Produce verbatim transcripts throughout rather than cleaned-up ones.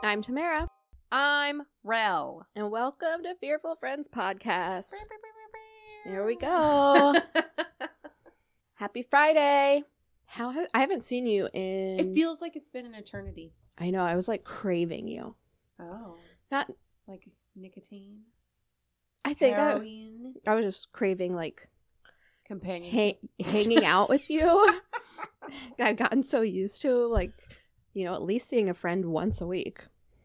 I'm Tamara. I'm Rel. And welcome to Fearful Friends Podcast. There we go. Happy Friday. How ha- I haven't seen you in... It feels like it's been an eternity. I know. I was like craving you. Oh. Not... Like nicotine? I think Heroin? I, I was just craving like... Companionship. Ha- hanging out with you. I've gotten so used to like, you know, at least seeing a friend once a week.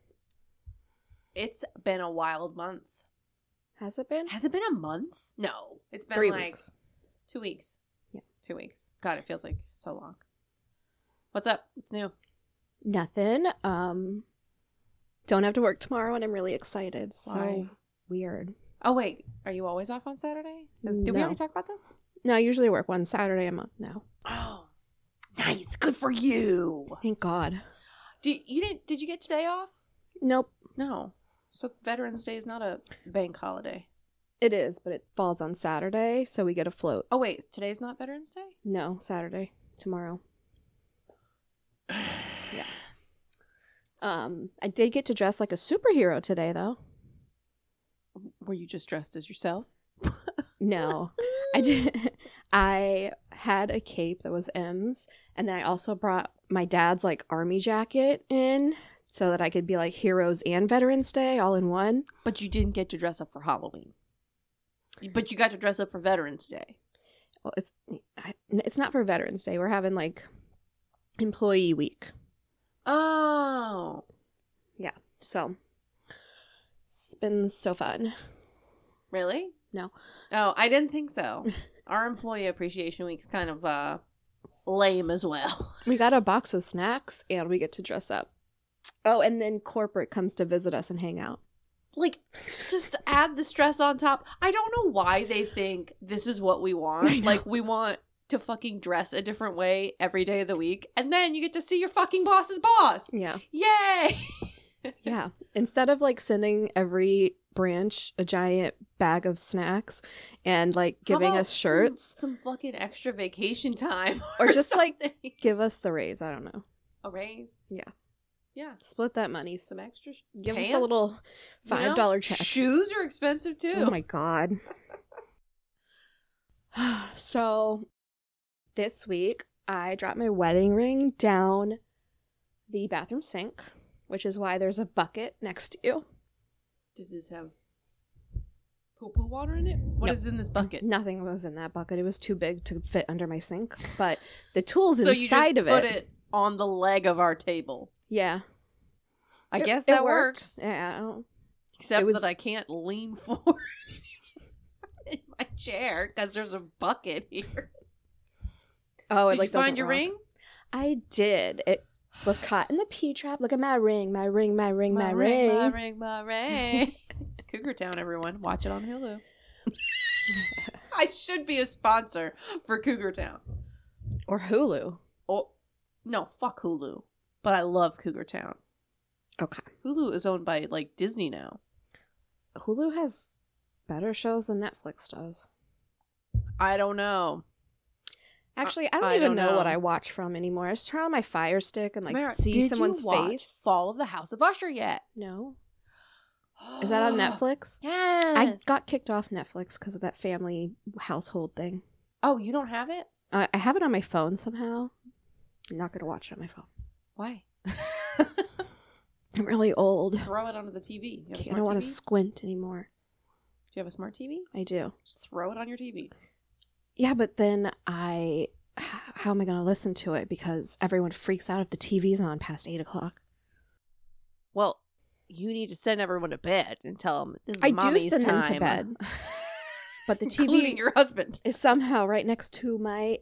It's been a wild month. Has it been? Has it been a month? No. It's been Three like weeks. two weeks. Yeah. Two weeks. God, it feels like so long. What's up? What's new? Nothing. Um, don't have to work tomorrow and I'm really excited. So Why? weird. Oh, wait. Are you always off on Saturday? Is, did we No. already talk about this? No, I usually work one Saturday a month now. Oh. Nice. Good for you. Thank God. Did you didn't did you get today off? Nope. No. So Veterans Day is not a bank holiday. It is, but it falls on Saturday, so we get a float. Oh wait, today's not Veterans Day? No, Saturday. Tomorrow. Yeah. Um, I did get to dress like a superhero today, though. Were you just dressed as yourself? No. I did. I had a cape that was M's, and then I also brought my dad's like army jacket in so that I could be like Heroes and Veterans Day all in one. But you didn't get to dress up for Halloween. But you got to dress up for Veterans Day. Well, it's I, it's not for Veterans Day. We're having like employee week. Oh. Yeah. So it's been so fun. Really? No. Oh, I didn't think so. Our Employee Appreciation Week's kind of uh lame as well. We got a box of snacks and we get to dress up. Oh, and then corporate comes to visit us and hang out. Like, just add the stress on top. I don't know why they think this is what we want. Like, we want to fucking dress a different way every day of the week. And then you get to see your fucking boss's boss. Yeah. Yay! Yeah. Instead of like sending every branch a giant bag of snacks and like How giving about us shirts. Some, some fucking extra vacation time. Or just like something. give us the raise. I don't know. A raise? Yeah. Yeah. Split that money. Some extra sh- Give pants? us a little five dollar You know? check. Shoes are expensive too. Oh my God. So this week I dropped my wedding ring down the bathroom sink, which is why there's a bucket next to you. Does this have poo-poo water in it? What Nope. is in this bucket? Nothing was in that bucket. It was too big to fit under my sink, but the tools So you inside just of put it. it on the leg of our table. Yeah. I It- guess it that worked. works. Yeah. I don't- Except It was- that I can't lean forward in my chair because there's a bucket here. Oh, it Did like you find doesn't your rock. ring? I did. It was caught in the P trap. Look at my ring, my ring, my ring, my, ring. my ring, my ring. Cougar Town, everyone. Watch it on Hulu. I should be a sponsor for Cougar Town. Or Hulu. Oh, no, fuck Hulu. But I love Cougar Town. Okay. Hulu is owned by, like, Disney now. Hulu has better shows than Netflix does. I don't know. Actually, I don't I even don't know. know. what I watch from anymore. I just turn on my Fire Stick and like Tamara, see did someone's you watch face. Fall of the House of Usher yet? No. Is that on Netflix? Yes. I got kicked off Netflix because of that family household thing. Oh, you don't have it? Uh, I have it on my phone somehow. I'm not going to watch it on my phone. Why? I'm really old. Throw it onto the T V. You have a I smart don't want T to V? squint anymore. Do you have a smart T V? I do. Just throw it on your T V. Yeah, but then I... How am I going to listen to it? Because everyone freaks out if the T V's on past eight o'clock. Well, you need to send everyone to bed and tell them this is I do mommy's send them time. to bed. But the T V Including your husband. is somehow right next to my...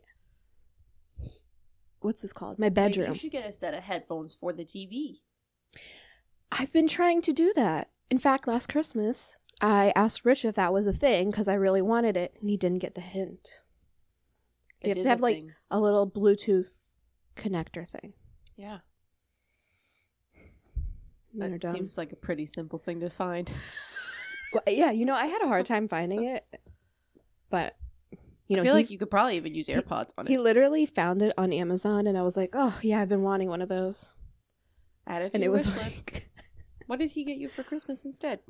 What's this called? My Maybe bedroom. you should get a set of headphones for the T V. I've been trying to do that. In fact, last Christmas, I asked Rich if that was a thing because I really wanted it, and he didn't get the hint. You It have is to have a like thing. a little Bluetooth connector thing. Yeah. And they're That done. seems like a pretty simple thing to find. Well, yeah, you know, I had a hard time finding it, but you know, I feel he, like you could probably even use AirPods on he it. literally found it on Amazon, and I was like, oh yeah, I've been wanting one of those, Add it to and it your was wish list. like What did he get you for Christmas instead?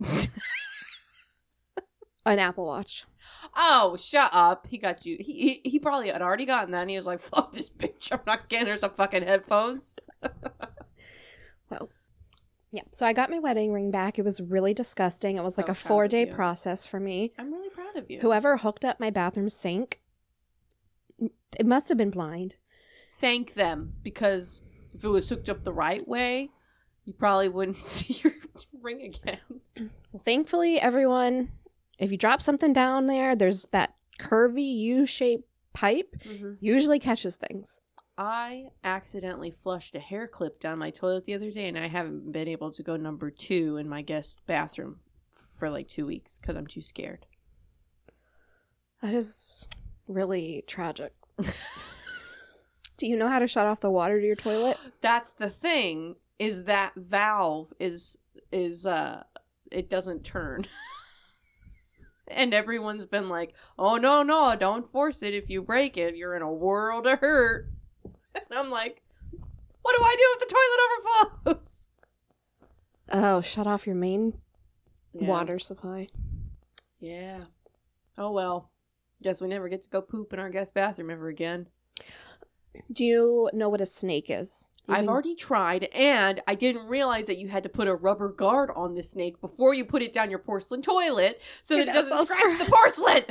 An Apple Watch. Oh, shut up. He got you. He, he he probably had already gotten that and he was like, fuck this bitch. I'm not getting her some fucking headphones. Well, yeah. So I got my wedding ring back. It was really disgusting. It was So like a proud of four-day you. process for me. I'm really proud of you. Whoever hooked up my bathroom sink, it must have been blind. Thank them, because if it was hooked up the right way, you probably wouldn't see your ring again. Well, thankfully, everyone, if you drop something down there, there's that curvy U-shaped pipe, Mm-hmm. usually catches things. I accidentally flushed a hair clip down my toilet the other day, and I haven't been able to go number two in my guest bathroom for like two weeks because I'm too scared. That is really tragic. Do you know how to shut off the water to your toilet? That's the thing, is that valve is is uh it doesn't turn. And everyone's been like, oh no no don't force it. If you break it, you're in a world of hurt. And I'm like, what do I do if the toilet overflows? Oh, shut off your main Yeah. water supply. Yeah. Oh well, guess we never get to go poop in our guest bathroom ever again. Do you know what a snake is? You I've can- already tried, and I didn't realize that you had to put a rubber guard on the snake before you put it down your porcelain toilet so that it That's doesn't all scratch scratch. the porcelain.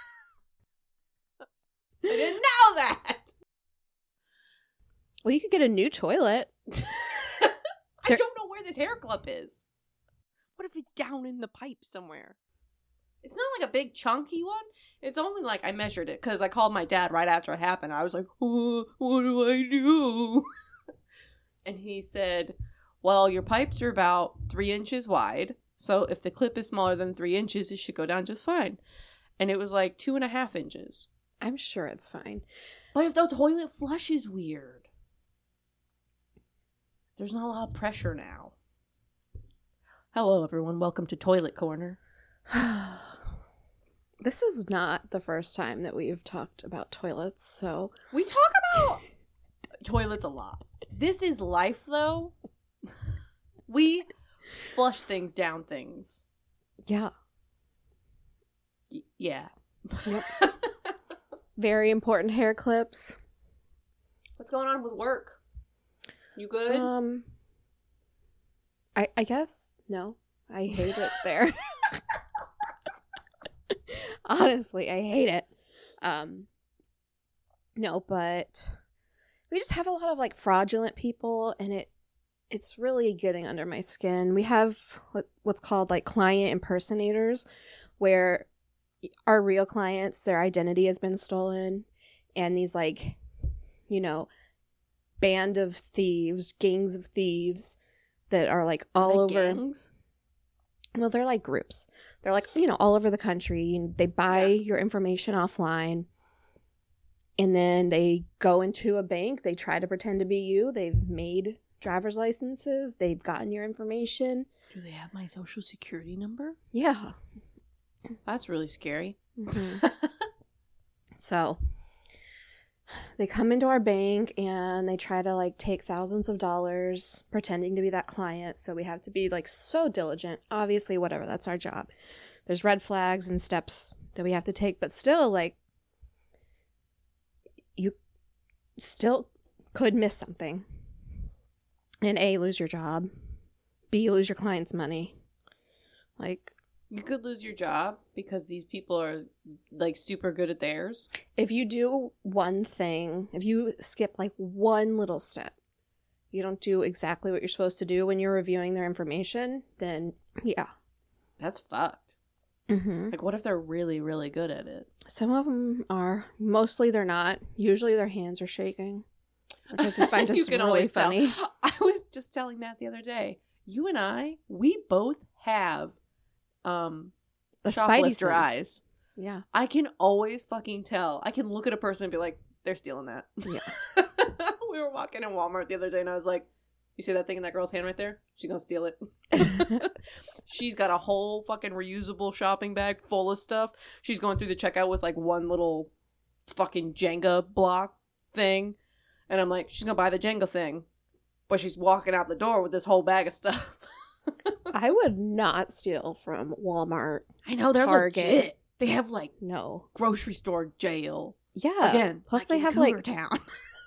I didn't know that. Well, you could get a new toilet. I There- don't know where this hair clip is. What if it's down in the pipe somewhere? It's not like a big chunky one. It's only like I measured it because I called my dad right after it happened. I was like, oh, what do I do? And he said, well, your pipes are about three inches wide. So if the clip is smaller than three inches, it should go down just fine. And it was like two and a half inches. I'm sure it's fine. But if the toilet flush is weird, there's not a lot of pressure now. Hello, everyone. Welcome to Toilet Corner. This is not the first time that we've talked about toilets, so We talk about toilets a lot. This is life, though. We flush things down things. yeah. Y- yeah. Yep. Very important hair clips. What's going on with work? You good? Um, I I guess no. I hate it there. Honestly, I hate it. Um, no, but we just have a lot of like fraudulent people, and it it's really getting under my skin. We have what- what's called like client impersonators, where our real clients, their identity has been stolen, and these like, you know, band of thieves, gangs of thieves that are like all Like over. gangs? Well, they're like groups. They're like, you know, all over the country. And they buy your information offline. And then they go into a bank. They try to pretend to be you. They've made driver's licenses. They've gotten your information. Do they have my social security number? Yeah. That's really scary. Mhm. So they come into our bank and they try to like take thousands of dollars pretending to be that client. So we have to be like so diligent. Obviously, whatever, that's our job. There's red flags and steps that we have to take, but still, like, you still could miss something. And A, lose your job. B, lose your client's money. Like, You could lose your job because these people are like super good at theirs. if you do one thing, if you skip like one little step, you don't do exactly what you're supposed to do when you're reviewing their information, then yeah. That's fucked. Mm-hmm. Like, what if they're really, really good at it? Some of them are. Mostly they're not. Usually their hands are shaking, which I find You just can really always tell. funny. I was just telling Matt the other day, you and I, we both have um The Spidey shoplifter sense. eyes. Yeah. I can always fucking tell. I can look at a person and be like, they're stealing that. Yeah. We were walking in Walmart the other day and I was like, you see that thing in that girl's hand right there? She's gonna steal it. She's got a whole fucking reusable shopping bag full of stuff. She's going through the checkout with like one little fucking Jenga block thing. And I'm like, she's gonna buy the Jenga thing. But she's walking out the door with this whole bag of stuff. I would not steal from Walmart. I know, they're Target. legit. They have, like, No. grocery store jail. Yeah. Again, Plus like they in have, Cougar like, Town.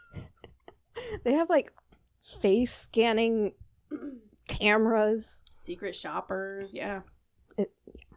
they have, like, face scanning cameras. Secret shoppers, yeah. It,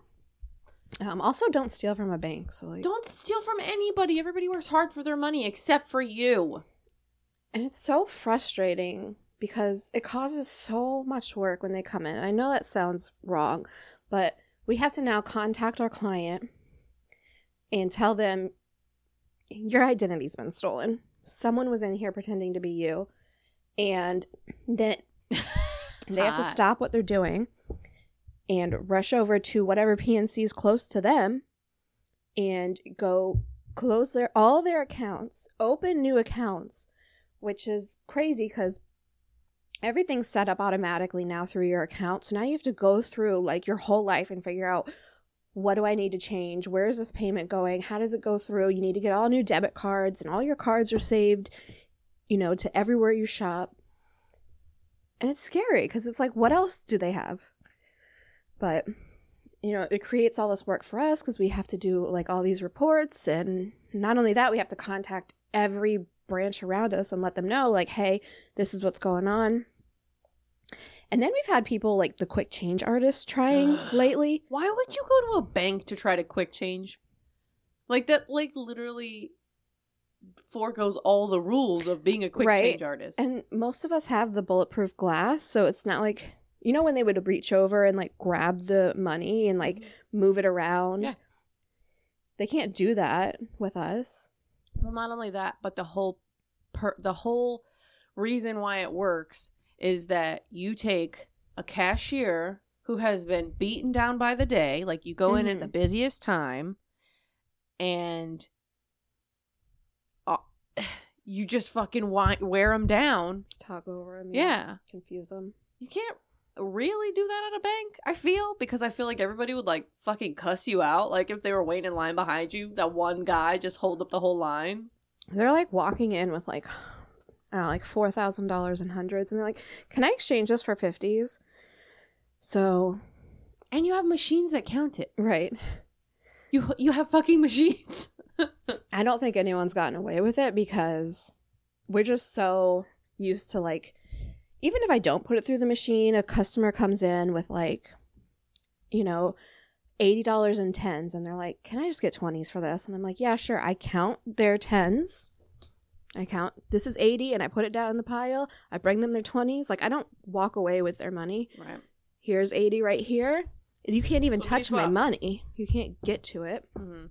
um, also, don't steal from a bank. So, like, Don't steal from anybody. Everybody works hard for their money except for you. and it's so frustrating because it causes so much work when they come in. I know that sounds wrong, but we have to now contact our client and tell them your identity's been stolen. Someone was in here pretending to be you, and then they have to Hot. stop what they're doing and rush over to whatever P N C is close to them and go close their all their accounts, open new accounts, which is crazy because everything's set up automatically now through your account. So now you have to go through like your whole life and figure out, what do I need to change? Where is this payment going? How does it go through? You need to get all new debit cards, and all your cards are saved, you know, to everywhere you shop. And it's scary because it's like, what else do they have? But, you know, it creates all this work for us because we have to do like all these reports. And not only that, we have to contact every branch around us and let them know, like, hey, this is what's going on. And then we've had people like the quick change artists trying lately. Why would you go to a bank to try to quick change? Like, that, like, literally foregoes all the rules of being a quick Right. change artist. And most of us have the bulletproof glass, so it's not like, you know, when they would reach over and like grab the money and like move it around. Yeah. They can't do that with us. Well, not only that, but the whole per- the whole reason why it works is that you take a cashier who has been beaten down by the day, like you go in at Mhm. the busiest time, and uh, you just fucking wa- wear them down. Talk over them. Yeah. Confuse them. You can't really do that at a bank, I feel, because I feel like everybody would like fucking cuss you out. Like if they were waiting in line behind you, that one guy just hold up the whole line. They're like walking in with like, I don't know, like four thousand dollars in hundreds. And they're like, can I exchange this for fifties? So, And you have machines that count it. right. You you have fucking machines. I don't think anyone's gotten away with it because we're just so used to like, even if I don't put it through the machine, a customer comes in with like, you know, eighty dollars in tens, and they're like, can I just get twenties for this? And I'm like, yeah, sure. I count their tens. I count, this is eighty, and I put it down in the pile. I bring them their twenties. Like, I don't walk away with their money. Right. Here's eighty right here. You can't even Swippity touch my swap. money. You can't get to it. Mm-hmm.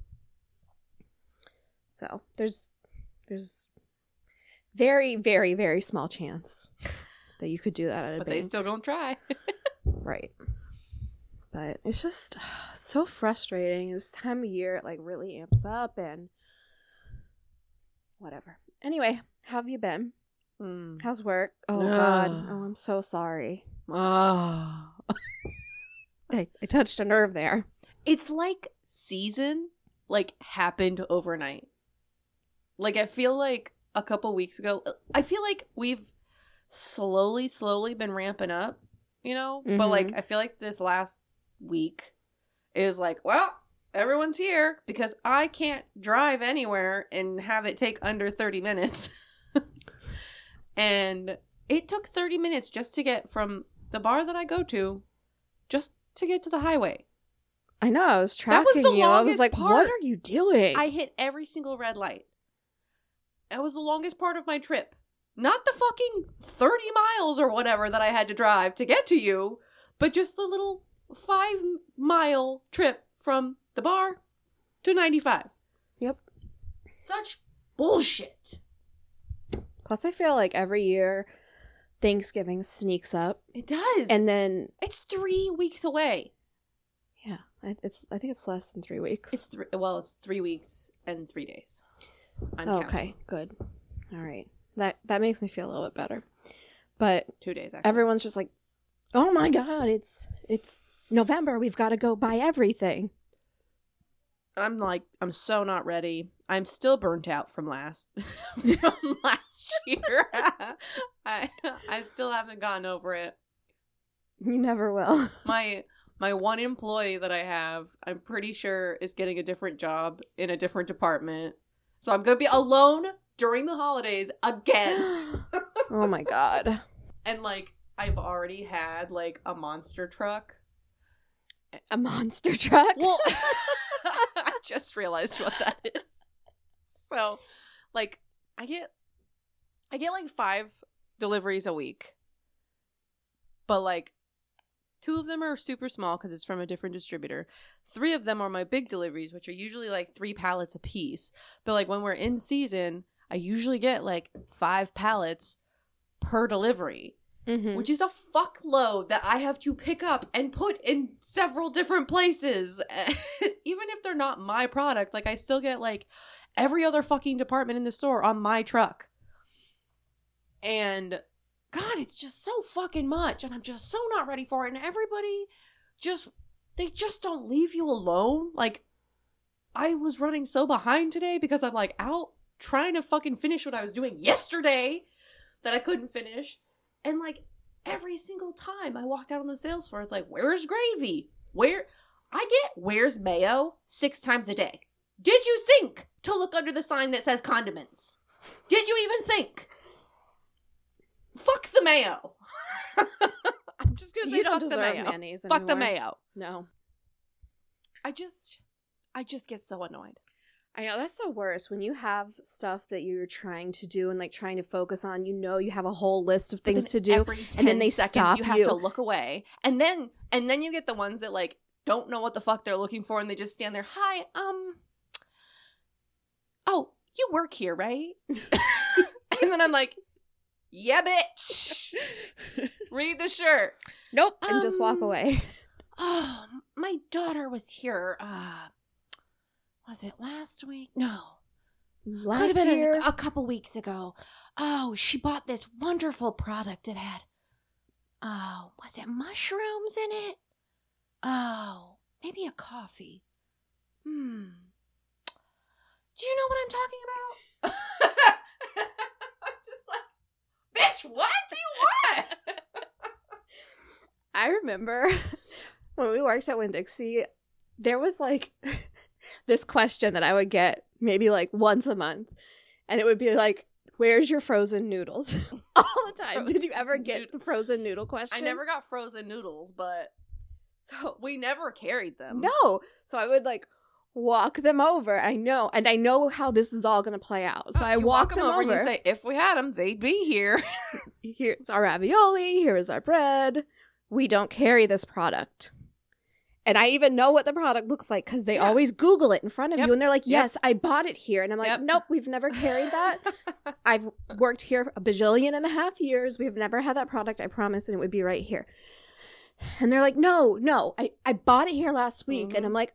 So there's there's very, very, very small chance that you could do that at a But bank. they still gonna try. Right. But it's just so frustrating. This time of year, it like really amps up and whatever. Anyway, how have you been? Mm. How's work? Oh, Ugh. God. Oh, I'm so sorry. Oh. I, I touched a nerve there. It's like season like happened overnight. Like I feel like a couple weeks ago, I feel like we've slowly, slowly been ramping up, you know? Mhm. But like I feel like this last week is like, well, everyone's here because I can't drive anywhere and have it take under thirty minutes. And it took thirty minutes just to get from the bar that I go to just to get to the highway. I know. I was That was tracking the you. I was longest like, part. what are you doing? I hit every single red light. That was the longest part of my trip. Not the fucking thirty miles or whatever that I had to drive to get to you, but just the little five mile trip from the bar to ninety-five. Yep. Such bullshit. Plus, I feel like every year Thanksgiving sneaks up. It does. And And then, it's three weeks away. yeah, I- it's. I think it's less than three weeks. It's three, well, it's three weeks and three days. I'm Oh, counting. okay, good. All right. That that makes me feel a little bit better. But Two days, actually. everyone's just like, oh my God, it's it's November. We've got to go buy everything. I'm like, I'm so not ready. I'm still burnt out from last from last year. I I still haven't gotten over it. You never will. My my one employee that I have, I'm pretty sure is getting a different job in a different department. So I'm going to be alone during the holidays again. Oh my god. And like I've already had like a monster truck. A monster truck? Well, I just realized what that is. So, like I get I get like five deliveries a week. But like two of them are super small because it's from a different distributor. Three of them are my big deliveries, which are usually like three pallets a piece. But like when we're in season, I usually get like five pallets per delivery, Mm-hmm. which is a fuckload that I have to pick up and put in several different places. Even if they're not my product, like I still get like every other fucking department in the store on my truck. And God, it's just so fucking much, and I'm just so not ready for it. And everybody just, they just don't leave you alone. Like, I was running so behind today because I'm like out trying to fucking finish what I was doing yesterday that I couldn't finish. And like every single time I walked out on the sales floor, it's like, where's gravy? Where? I get where's mayo six times a day. Did you think to look under the sign that says condiments? Did you even think? Fuck the mayo. I'm just gonna say You don't fuck the deserve mayo. mayonnaise Fuck the anymore. mayo. No. I just, I just get so annoyed. I know, that's the worst. When you have stuff that you're trying to do and like trying to focus on, you know you have a whole list of things to do, Every and then they seconds, stop you have you. to look away, and then and then you get the ones that like don't know what the fuck they're looking for, and they just stand there. Hi, um, oh, you work here, right? And then I'm like, yeah, bitch. Read the shirt. Nope. And just walk Um, away. Oh, my daughter was here. Uh, was it last week? No. Last Could have been year. a, a couple weeks ago. Oh, she bought this wonderful product. It had, oh, was it mushrooms in it? Oh, maybe a coffee. Hmm. Do you know what I'm talking about? I'm just like, bitch, what do you want? I remember when we worked at Winn-Dixie, there was like this question that I would get maybe like once a month. And it would be like, where's your frozen noodles? All the time. Did you ever get nood- the frozen noodle question? I never got frozen noodles, but so we never carried them. No. So I would like walk them over. I know. And I know how this is all going to play out. So I You walk, them over. and you say, if we had them, they'd be here. Here's our ravioli. Here's our bread. We don't carry this product. And I even know what the product looks like because they Yeah. always Google it in front of Yep. you. And they're like, Yep. yes, I bought it here. And I'm like, Yep. nope, we've never carried that. I've worked here a bajillion and a half years. We've never had that product, I promise. And it would be right here. And they're like, no, no, I, I bought it here last week. Mhm. And I'm like,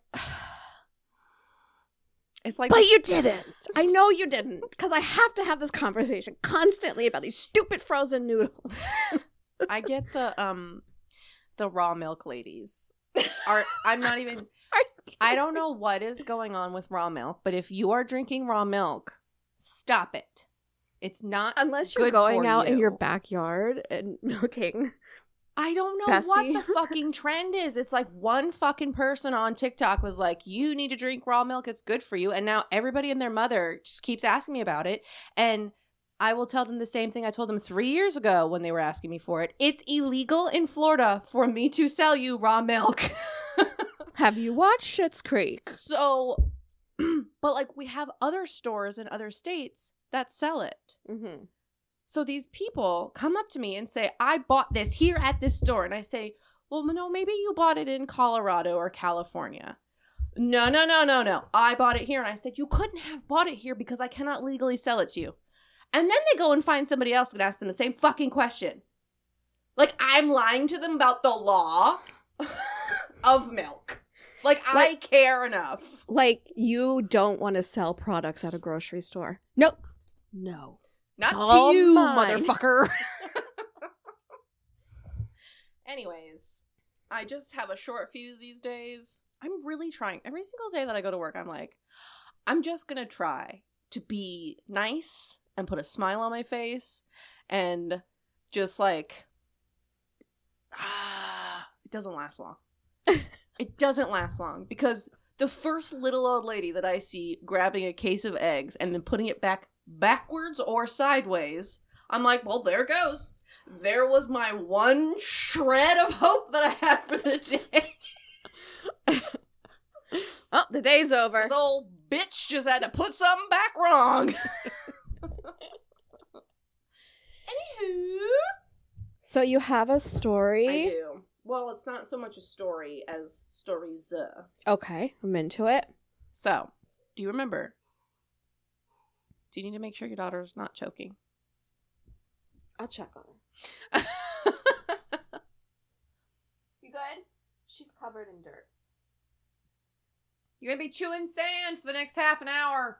It's like, but you didn't. I know you didn't because I have to have this conversation constantly about these stupid frozen noodles. I get the um, the raw milk ladies. Are I'm not even. I don't know what is going on with raw milk, but if you are drinking raw milk, stop it. It's not Unless you're good going for out in you. your backyard and milking. I don't know Bessie. what the fucking trend is. It's like one fucking person on TikTok was like, you need to drink raw milk. It's good for you. And now everybody and their mother just keeps asking me about it. And I will tell them the same thing I told them three years ago when they were asking me for it. It's illegal in Florida for me to sell you raw milk. Have you watched Schitt's Creek? So, but like we have other stores in other states that sell it. Mm-hmm. So these people come up to me and say, I bought this here at this store. And I say, well, no, maybe you bought it in Colorado or California. No, no, no, no, no. I bought it here. And I said, you couldn't have bought it here because I cannot legally sell it to you. And then they go and find somebody else and ask them the same fucking question. Like, I'm lying to them about the law of milk. Like, I Like- care enough. Like, you don't want to sell products at a grocery store. Nope. No. Not It's to all you, mine. motherfucker. Anyways, I just have a short fuse these days. I'm really trying. Every single day that I go to work, I'm like, I'm just going to try to be nice and put a smile on my face and just like, ah, doesn't last long. It doesn't last long because the first little old lady that I see grabbing a case of eggs and then putting it back backwards or sideways, I'm like, well, there goes. There was my one shred of hope that I had for the day. Oh, the day's over. This old bitch just had to put something back wrong. Anywho. So you have a story? I do. Well, it's not so much a story as stories. Uh. Okay, I'm into it. So, do you remember? Do you need to make sure your daughter's not choking? I'll check on her. You good? She's covered in dirt. You're gonna be chewing sand for the next half an hour.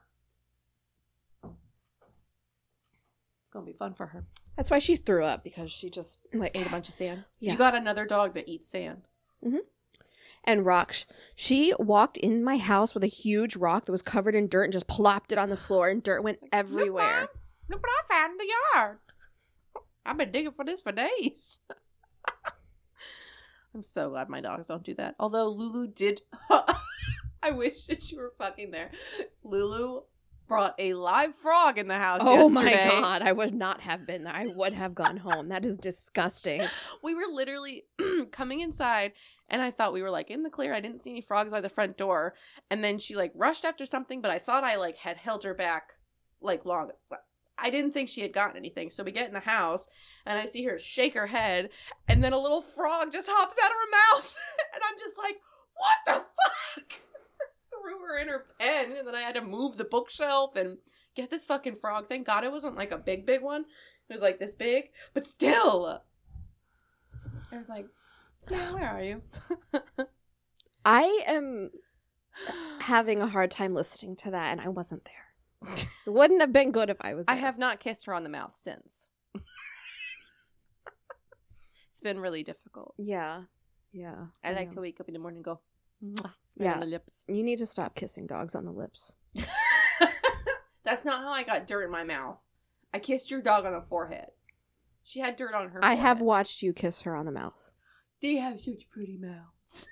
Gonna be fun for her. That's why she threw up, because she just Like ate a bunch of sand. Yeah. You got another dog that eats sand. Mm-hmm. And rock. She walked in my house with a huge rock that was covered in dirt and just plopped it on the floor, and dirt went everywhere. Look, Look what I found in the yard. I've been digging for this for days. I'm so glad my dogs don't do that. Although Lulu did. I wish that you were fucking there. Lulu brought a live frog in the house Oh yesterday. my god, I would not have been there. I would have gone home. That is disgusting. We were literally coming inside, and I thought we were like in the clear. I didn't see any frogs by the front door, and then she like rushed after something, but I thought I like had held her back like long. I didn't think she had gotten anything. So we get in the house, and I see her shake her head, and then a little frog just hops out of her mouth, and I'm just like, what the fuck? Threw her in her pen, and then I had to move the bookshelf and get this fucking frog. Thank God it wasn't like a big, big one. It was like this big, but still. I was like, yeah, where are you? I am having a hard time listening to that, and I wasn't there. So it wouldn't have been good if I was there. I have not kissed her on the mouth since. It's been really difficult. Yeah. Yeah. I, I like know. to wake up in the morning and go, mwah, Yeah. on the lips. You need to stop kissing dogs on the lips. That's not how I got dirt in my mouth. I kissed your dog on the forehead. She had dirt on her I have forehead. watched you kiss her on the mouth. They have such pretty mouths.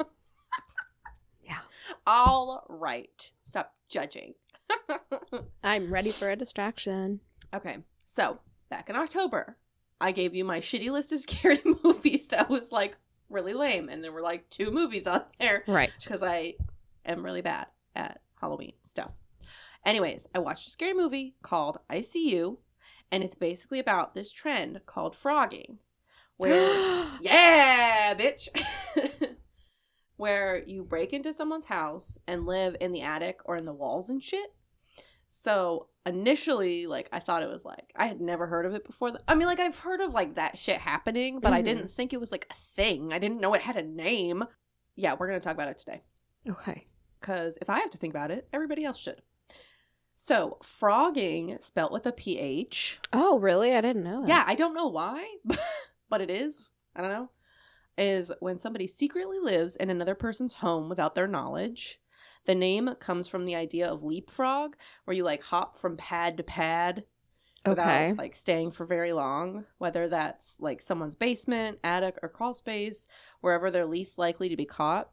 Yeah. All right. Stop judging. I'm ready for a distraction. Okay. So, back in October, I gave you my shitty list of scary movies that was like really lame. And there were like two movies on there. Right. Because I am really bad at Halloween stuff. Anyways, I watched a scary movie called I See You, and it's basically about this trend called frogging, where, yeah, bitch, where you break into someone's house and live in the attic or in the walls and shit. So initially, like, I thought it was like, I had never heard of it before. Th- I mean, like, I've heard of like that shit happening, but mm-hmm. I didn't think it was like a thing. I didn't know it had a name. Yeah, we're going to talk about it today. Okay. Because if I have to think about it, everybody else should. So, frogging, spelt with a P H. Oh, really? I didn't know that. Yeah, I don't know why, but it is. I don't know. Is when somebody secretly lives in another person's home without their knowledge. The name comes from the idea of leapfrog, where you like hop from pad to pad without okay. like staying for very long, whether that's like someone's basement, attic, or crawl space, wherever they're least likely to be caught.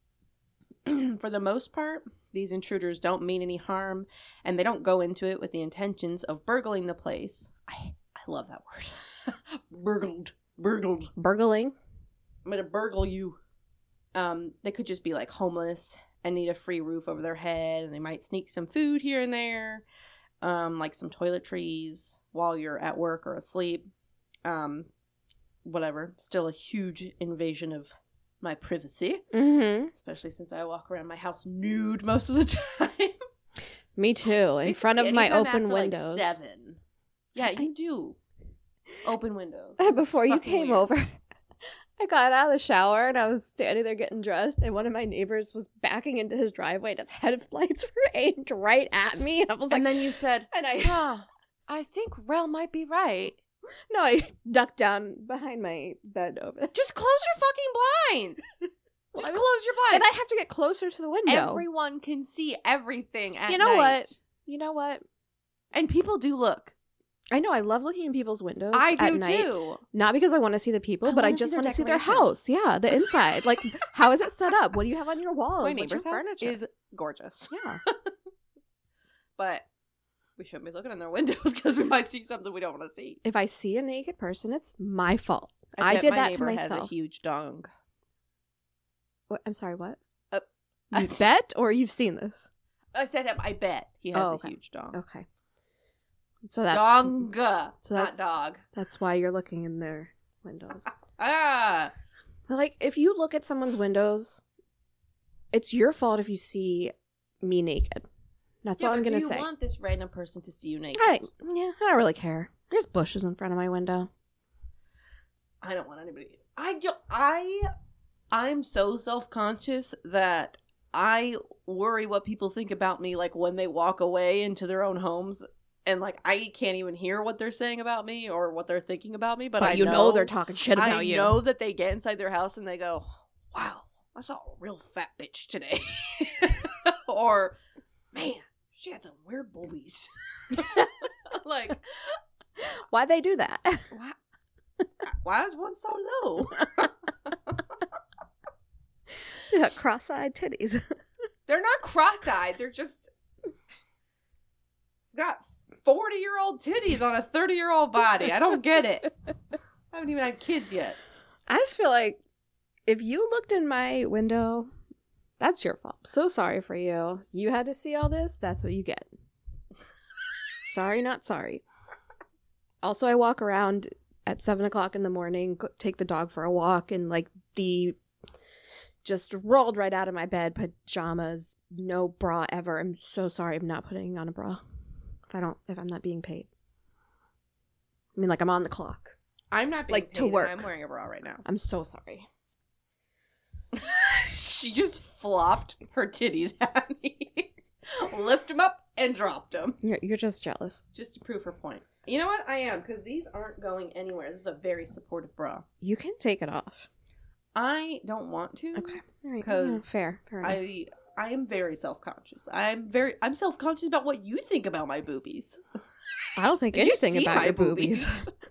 For the most part, these intruders don't mean any harm, and they don't go into it with the intentions of burgling the place. I, I love that word. Burgled. Burgled. Burgling? I'm going to burgle you. Um, they could just be like homeless and need a free roof over their head, and they might sneak some food here and there, um, like some toiletries while you're at work or asleep. Um, whatever. Still a huge invasion of my privacy, mm-hmm. especially since I walk around my house nude most of the time. Me too, in front of my open after, windows. Like, seven. Yeah, you I... do. Open windows. Before you came weird. over, I got out of the shower and I was standing there getting dressed, and one of my neighbors was backing into his driveway and his headlights were aimed right at me, and I was like, and then you said, and I, huh, I think Rel might be right. No, I ducked down behind my bed over there. Just close your fucking blinds. Just well, was, close your blinds. And I have to get closer to the window. Everyone can see everything at You know night. what? You know what? And people do look. I know. I love looking in people's windows. I at do night. too. Not because I want to see the people, I but I wanna see just their want to see their decorations. house. Yeah, the inside. Like, how is it set up? What do you have on your walls? My What's neighbor's your house furniture? is gorgeous. Yeah. But we shouldn't be looking in their windows because we might see something we don't want to see. If I see a naked person, it's my fault. I, I bet did my that to neighbor has myself. a huge dong. What, I'm sorry, what? Uh, You I- bet or you've seen this? I said him. I bet he has Oh, a okay. huge dong. Okay. So that's Dong, so not that's- dog. that's why you're looking in their windows. Ah, But like, if you look at someone's windows, it's your fault if you see me naked. That's yeah, all I'm but gonna do you say. want this random person to see you naked? I yeah, I don't really care. There's bushes in front of my window. I don't want anybody. I do, I I'm so self-conscious that I worry what people think about me like when they walk away into their own homes, and like I can't even hear what they're saying about me or what they're thinking about me, but, But I you know, know they're talking shit about I you. know that they get inside their house and they go, "Wow, I saw a real fat bitch today." Or, "Man, she had some weird boobies." Like, Why they do that? why, why is one so low? They got cross-eyed titties. They're not cross-eyed. They're just got forty-year-old titties on a thirty-year-old body. I don't get it. I haven't even had kids yet. I just feel like if you looked in my window, that's your fault. So sorry for you. You had to see all this. That's what you get. Sorry, not sorry. Also, I walk around at seven o'clock in the morning, go- take the dog for a walk, and like the just rolled right out of my bed, pajamas, no bra ever. I'm so sorry. I'm not putting on a bra. If I don't, if I'm not being paid. I mean, like I'm on the clock. I'm not being Like, paid to and work. I'm wearing a bra right now. I'm so sorry. She just flopped her titties at me, lift them up, and dropped them You're you're just jealous. just to prove her point. You know what? I am, because these aren't going anywhere. This is a very supportive bra. You can take it off. I don't want to. Okay. All right. 'Cause Yeah, fair. Fair enough. I I am very self-conscious. I'm very I'm self-conscious about what you think about my boobies. I don't think And you anything see about my your boobies.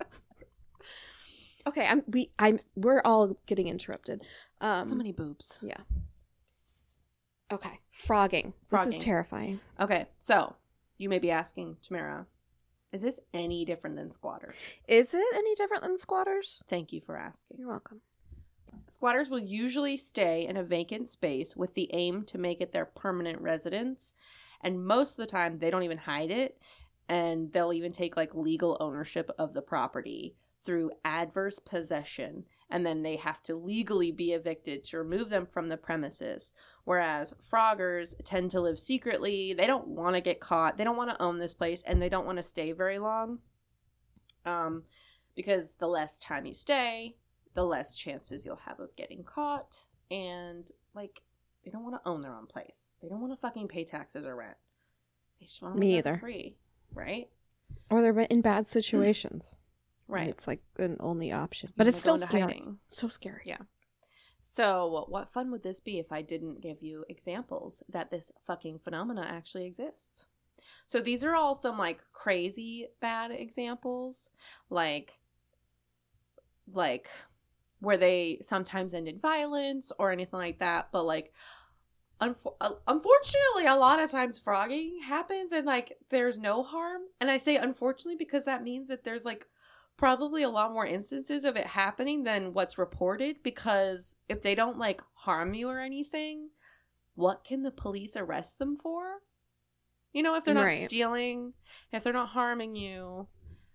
Okay, I'm we I'm we're all getting interrupted. Um So many boobs. Yeah. Okay. Frogging. This Frogging. is terrifying. Okay, so you may be asking, Tamara, is this any different than squatters? Is it any different than squatters? Thank you for asking. You're welcome. Squatters will usually stay in a vacant space with the aim to make it their permanent residence. And most of the time, they don't even hide it. And they'll even take like legal ownership of the property through adverse possession. And then they have to legally be evicted to remove them from the premises. Whereas froggers tend to live secretly. They don't want to get caught. They don't want to own this place. And they don't want to stay very long. Um, because the less time you stay, the less chances you'll have of getting caught. And, like, they don't want to own their own place. They don't want to fucking pay taxes or rent. They just want to Me live either. free, right? Or they're in bad situations. Right. And it's like an only option. You But wanna it's go still into scary. hiding. So scary. Yeah. So, what fun would this be if I didn't give you examples that this fucking phenomena actually exists? So, these are all some, like, crazy bad examples. Like, like... where they sometimes end in violence or anything like that, but like unfo- uh, unfortunately a lot of times frogging happens and like there's no harm. And I say unfortunately because that means that there's like probably a lot more instances of it happening than what's reported, because if they don't like harm you or anything, what can the police arrest them for? You know, if they're not Right. stealing, if they're not harming you.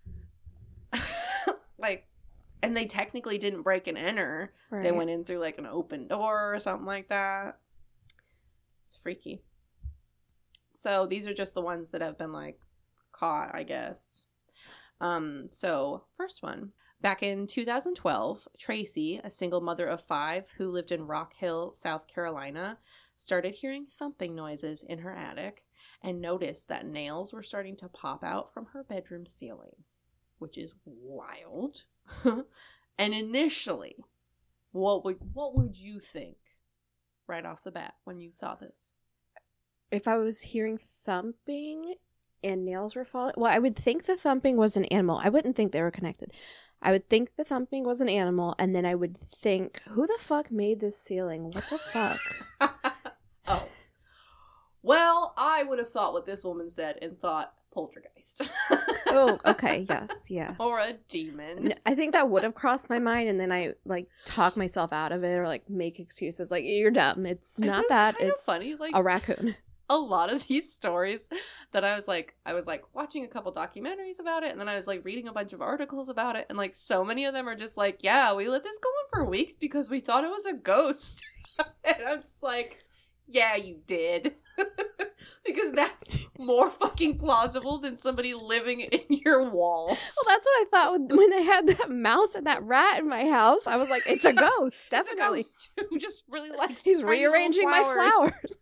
Like, and they technically didn't break and enter. Right. They went in through like an open door or something like that. It's freaky. So these are just the ones that have been like caught, I guess. Um, so first one. Back in two thousand twelve, Tracy, a single mother of five who lived in Rock Hill, South Carolina, started hearing thumping noises in her attic and noticed that nails were starting to pop out from her bedroom ceiling, which is wild. And initially, what would what would you think right off the bat when you saw this? If I was hearing thumping, and nails were falling. Well, I would think the thumping was an animal. I wouldn't think they were connected. I would think the thumping was an animal, and then I would think, who the fuck made this ceiling? What the fuck? Oh. Well, I would have thought what this woman said and thought poltergeist. Oh, okay, yes, yeah. Or a demon. I think that would have crossed my mind, and then I, like, talk myself out of it or, like, make excuses. Like, you're dumb. It's not It's that. kind of It's funny. Like, a raccoon. a lot of these stories that I was like, I was like watching a couple documentaries about it, and then I was like reading a bunch of articles about it, and like so many of them are just like, yeah, we let this go on for weeks because we thought it was a ghost. And I'm just like, yeah, you did. Because that's more fucking plausible than somebody living in your walls. Well, that's what I thought when, when they had that mouse and that rat in my house. I was like, it's a ghost, definitely. It's a ghost who just really likes He's tiny little rearranging my flowers.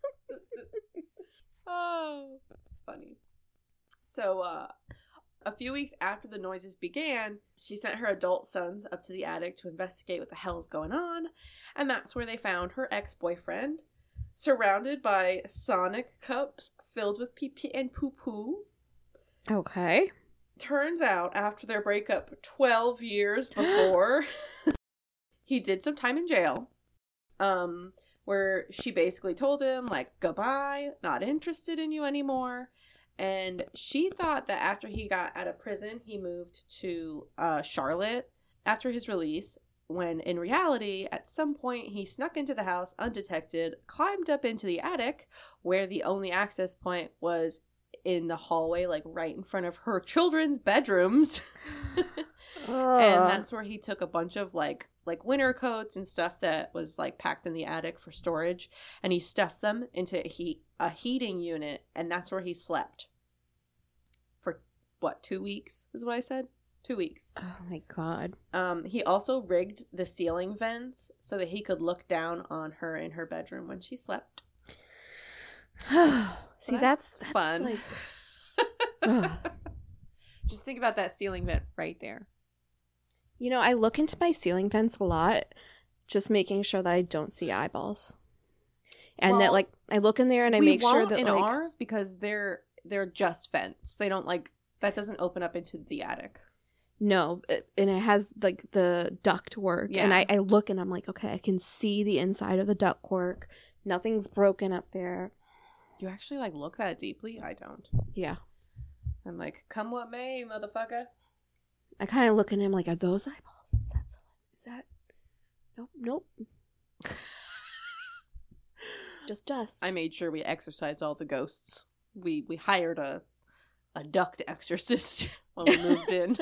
Oh, it's funny. So, uh, a few weeks after the noises began, she sent her adult sons up to the attic to investigate what the hell's going on, and that's where they found her ex-boyfriend, surrounded by Sonic cups filled with pee-pee and poo-poo. Okay. Turns out, after their breakup twelve years before, he did some time in jail. Um... where she basically told him, like, goodbye, not interested in you anymore. And she thought that after he got out of prison, he moved to uh, Charlotte after his release, when in reality, at some point, he snuck into the house undetected, climbed up into the attic, where the only access point was in the hallway, like, right in front of her children's bedrooms. And that's where he took a bunch of, like, like winter coats and stuff that was like packed in the attic for storage, and he stuffed them into a heat a heating unit, and that's where he slept for what, two weeks is what I said? Two weeks. Oh my god. Um, he also rigged the ceiling vents so that he could look down on her in her bedroom when she slept. See, So that's, that's that's fun. like Ugh. Just think about that ceiling vent right there. You know, I look into my ceiling vents a lot, just making sure that I don't see eyeballs. And Well, that, like, I look in there and I we make sure won't that, in like... ours because they're they're just vents. They don't, like, that doesn't open up into the attic. No, it- and it has, like, the duct work. And Yeah. I, I look and I'm like, okay, I can see the inside of the duct work. Nothing's broken up there. Do you actually, like, look that deeply? I don't. Yeah. I'm like, come what may, motherfucker. I kind of look at him like, are those eyeballs? Is that someone? Is that... Nope, nope. Just dust. I made sure we exorcised all the ghosts. We we hired a a duct exorcist when we moved in.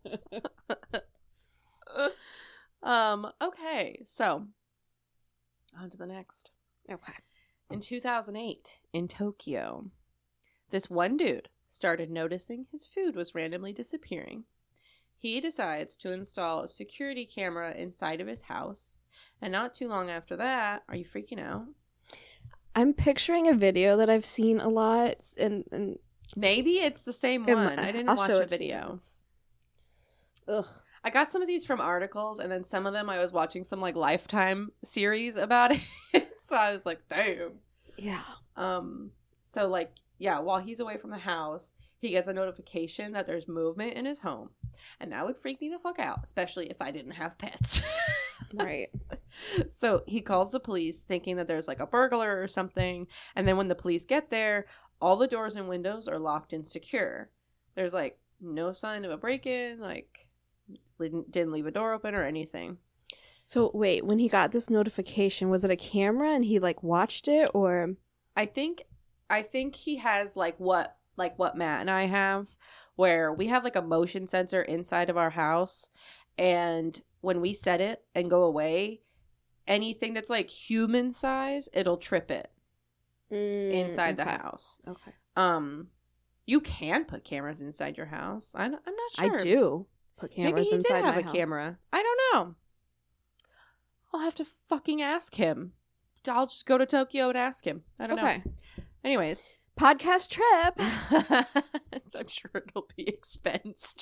um. Okay, so on to the next. Okay. In two thousand eight, in Tokyo, this one dude started noticing his food was randomly disappearing. He decides to install a security camera inside of his house, and not too long after that, are you freaking out? I'm picturing a video that I've seen a lot, and, and Maybe it's the same it one. mi- I didn't I'll watch show a it to you. video. It's- Ugh. I got some of these from articles, and then some of them I was watching some like Lifetime series about it. So I was like, damn. Yeah. Um. So like, yeah, while he's away from the house, he gets a notification that there's movement in his home, and that would freak me the fuck out, especially if I didn't have pets. Right. So he calls the police thinking that there's like a burglar or something, and then when the police get there, all the doors and windows are locked and secure. There's like no sign of a break-in, like didn't, didn't leave a door open or anything. So wait, when he got this notification, was it a camera and he like watched it, or? I think I think he has like what like what Matt and I have, where we have like a motion sensor inside of our house, and when we set it and go away, anything that's like human size, it'll trip it Mm, inside the okay. house. Okay. Um, you can put cameras inside your house. I, I'm not sure. I do put cameras Maybe he inside did have my a house. camera. I don't know. I'll have to fucking ask him. I'll just go to Tokyo and ask him. I don't Okay. know. Anyways. Podcast trip. I'm sure it'll be expensed.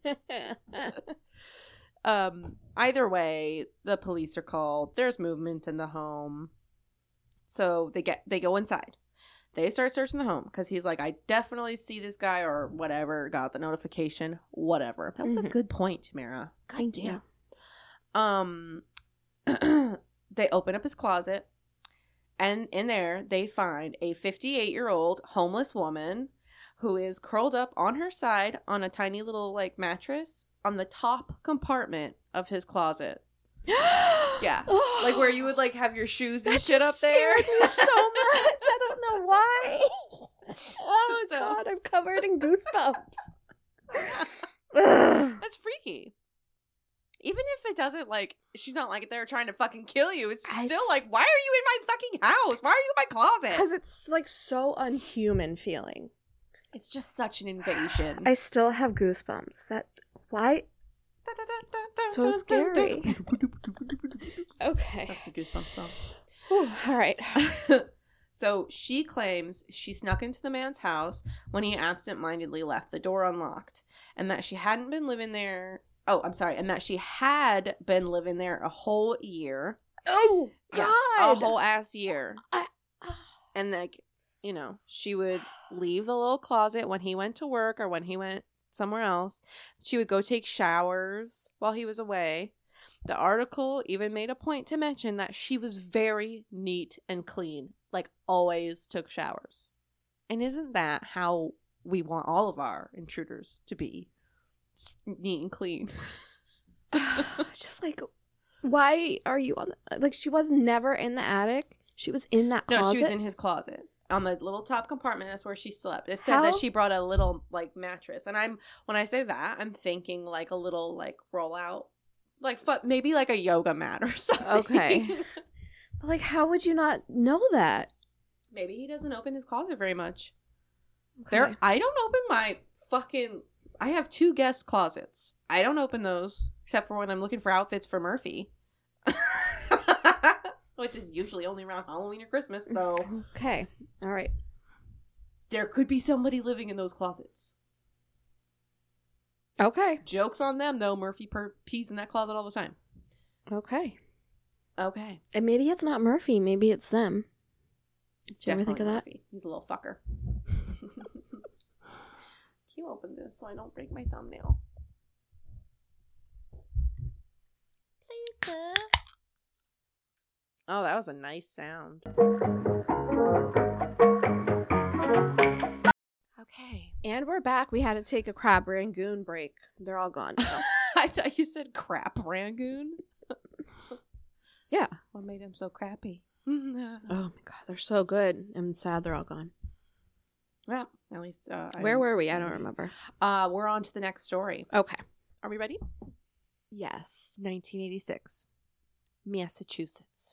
um, either way, the police are called. There's movement in the home. So they get they go inside. they start searching the home because he's like, I definitely see this guy or whatever. Got the notification, whatever. That was Mhm. a good point, Tamara. God Thank damn. you. Um, they open up his closet, and in there they find a fifty-eight-year-old homeless woman who is curled up on her side on a tiny little like mattress on the top compartment of his closet. Yeah, like where you would like have your shoes and That shit up just there. scared me so much. I don't know why. Oh So- god, I'm covered in goosebumps. Ugh. That's freaky. Even if it doesn't, like, she's not like they're trying to fucking kill you. It's I still s- like, why are you in my fucking house? Why are you in my closet? Because it's like so unhuman feeling. It's just such an invasion. I still have goosebumps. That why? So scary. Okay. That's the Goosebumps song. Whew, all right. So she claims she snuck into the man's house when he absentmindedly left the door unlocked, and that she hadn't been living there. Oh, I'm sorry, and that she had been living there a whole year. Oh Yeah, God. a whole ass year. I- And like, you know, she would leave the little closet when he went to work or when he went somewhere else. She would go take showers while he was away. The article even made a point to mention that she was very neat and clean, like always took showers. And isn't that how we want all of our intruders to be? Just neat and clean. Just like, why are you on? The, like, she was never in the attic. She was in that closet. No, she was in his closet. On the little top compartment, that's where she slept. It said How? that she brought a little, like, mattress. And I'm, when I say that, I'm thinking, like, a little, like, roll out. Like, fu- maybe, like, a yoga mat or something. Okay. But like, how would you not know that? Maybe he doesn't open his closet very much. Okay. There, I don't open my fucking, I have two guest closets. I don't open those, except for when I'm looking for outfits for Murphy. Which is usually only around Halloween or Christmas, so Okay. All right. there could be somebody living in those closets. Okay. Joke's on them, though. Murphy per- pees in that closet all the time. Okay. Okay. And maybe it's not Murphy. Maybe it's them. It's Did you ever think definitely of that? Murphy. He's a little fucker. Can you open this so I don't break my thumbnail? Please, sir. Oh, that was a nice sound. Okay. And we're back. We had to take a crab rangoon break. They're all gone now. I thought you said crap Rangoon. Yeah. What made him so crappy? Oh my god, they're so good. I'm sad they're all gone. Well, at least uh, Where I'm- were we? I don't remember. Uh, we're on to the next story. Okay. Are we ready? Yes. nineteen eighty-six, Massachusetts.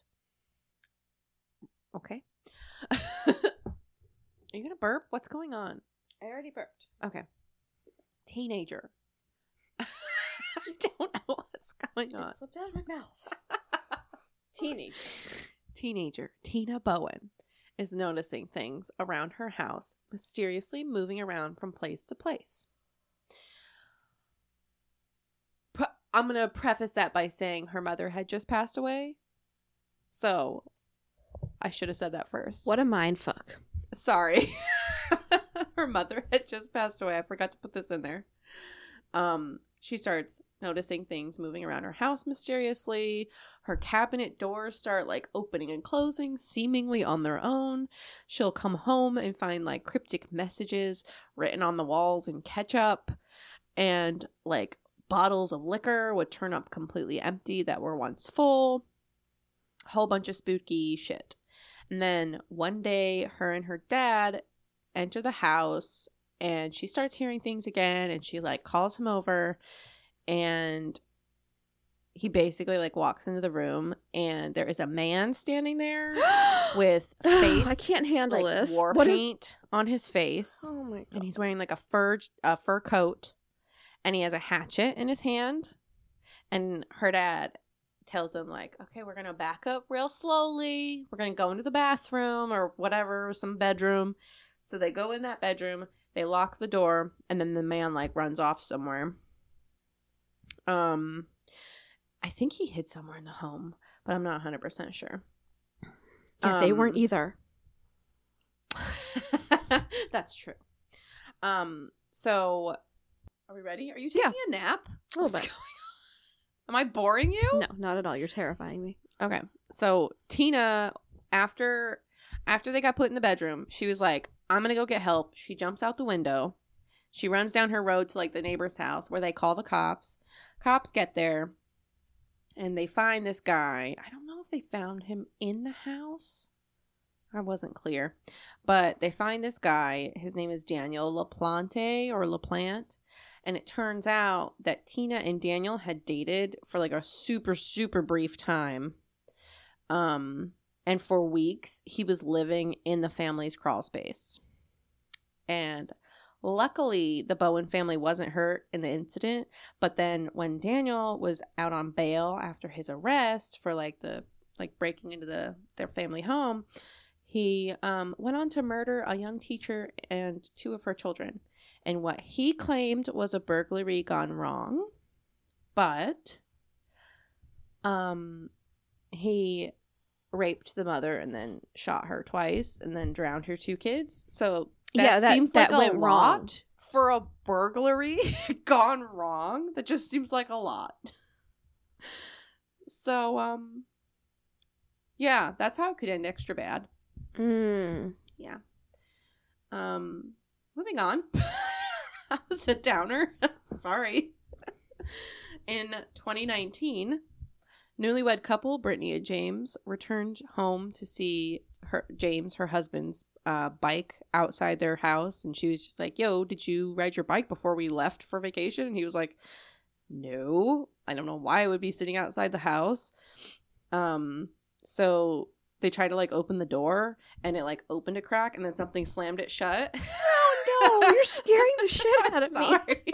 Okay. Are you gonna burp? What's going on? I already burped. Okay. Teenager. I don't know what's going on. It slipped out of my mouth. Teenager. Teenager Tina Bowen is noticing things around her house mysteriously moving around from place to place. Pre- I'm going to preface that by saying her mother had just passed away. So I should have said that first. What a mind fuck. Sorry. Her mother had just passed away. I forgot to put this in there. Um, she starts noticing things moving around her house mysteriously. Her cabinet doors start like opening and closing seemingly on their own. She'll come home and find like cryptic messages written on the walls in ketchup, and like bottles of liquor would turn up completely empty that were once full. A whole bunch of spooky shit. And then one day her and her dad enter the house, and she starts hearing things again, and she like calls him over, and he basically like walks into the room, and there is a man standing there with face I can't handle like, this. war What is- paint on his face, Oh my god. and he's wearing like a fur a fur coat, and he has a hatchet in his hand. And her dad tells them like, okay, we're gonna back up real slowly, we're gonna go into the bathroom or whatever, some bedroom. So they go in that bedroom, they lock the door, and then the man like runs off somewhere. um I think he hid somewhere in the home, but I'm not one hundred percent sure. Yeah, they weren't Um, either. That's true. Um, so are we ready? Are you taking Yeah. a nap? A little What's bit. going on? Am I boring you? No, not at all. You're terrifying me. Okay. So Tina, after after they got put in the bedroom, she was like, I'm gonna go get help. She jumps out the window. She runs down her road to like the neighbor's house where they call the cops. Cops get there and they find this guy. I don't know if they found him in the house. I wasn't clear. But they find this guy. His name is Daniel LaPlante or LaPlante. And it turns out that Tina and Daniel had dated for like a super, super brief time. Um, and for weeks, he was living in the family's crawl space. And luckily, the Bowen family wasn't hurt in the incident. But then when Daniel was out on bail after his arrest for like the like breaking into the their family home, he um, went on to murder a young teacher and two of her children. And what he claimed was a burglary gone wrong. But um, he raped the mother and then shot her twice and then drowned her two kids. So that yeah, that seems that like went a wrong lot for a burglary gone wrong. That just seems like a lot. So um, yeah, that's how it could end extra bad. Mm. Yeah. Um, moving on. That was a downer. Sorry. In twenty nineteen, newlywed couple Brittany and James returned home to see her James, her husband's uh, bike outside their house, and she was just like, "Yo, did you ride your bike before we left for vacation?" And he was like, "No, I don't know why it would be sitting outside the house." Um, so they tried to like open the door, and it like opened a crack, and then something slammed it shut. Oh no, you're scaring the shit out of me. Sorry.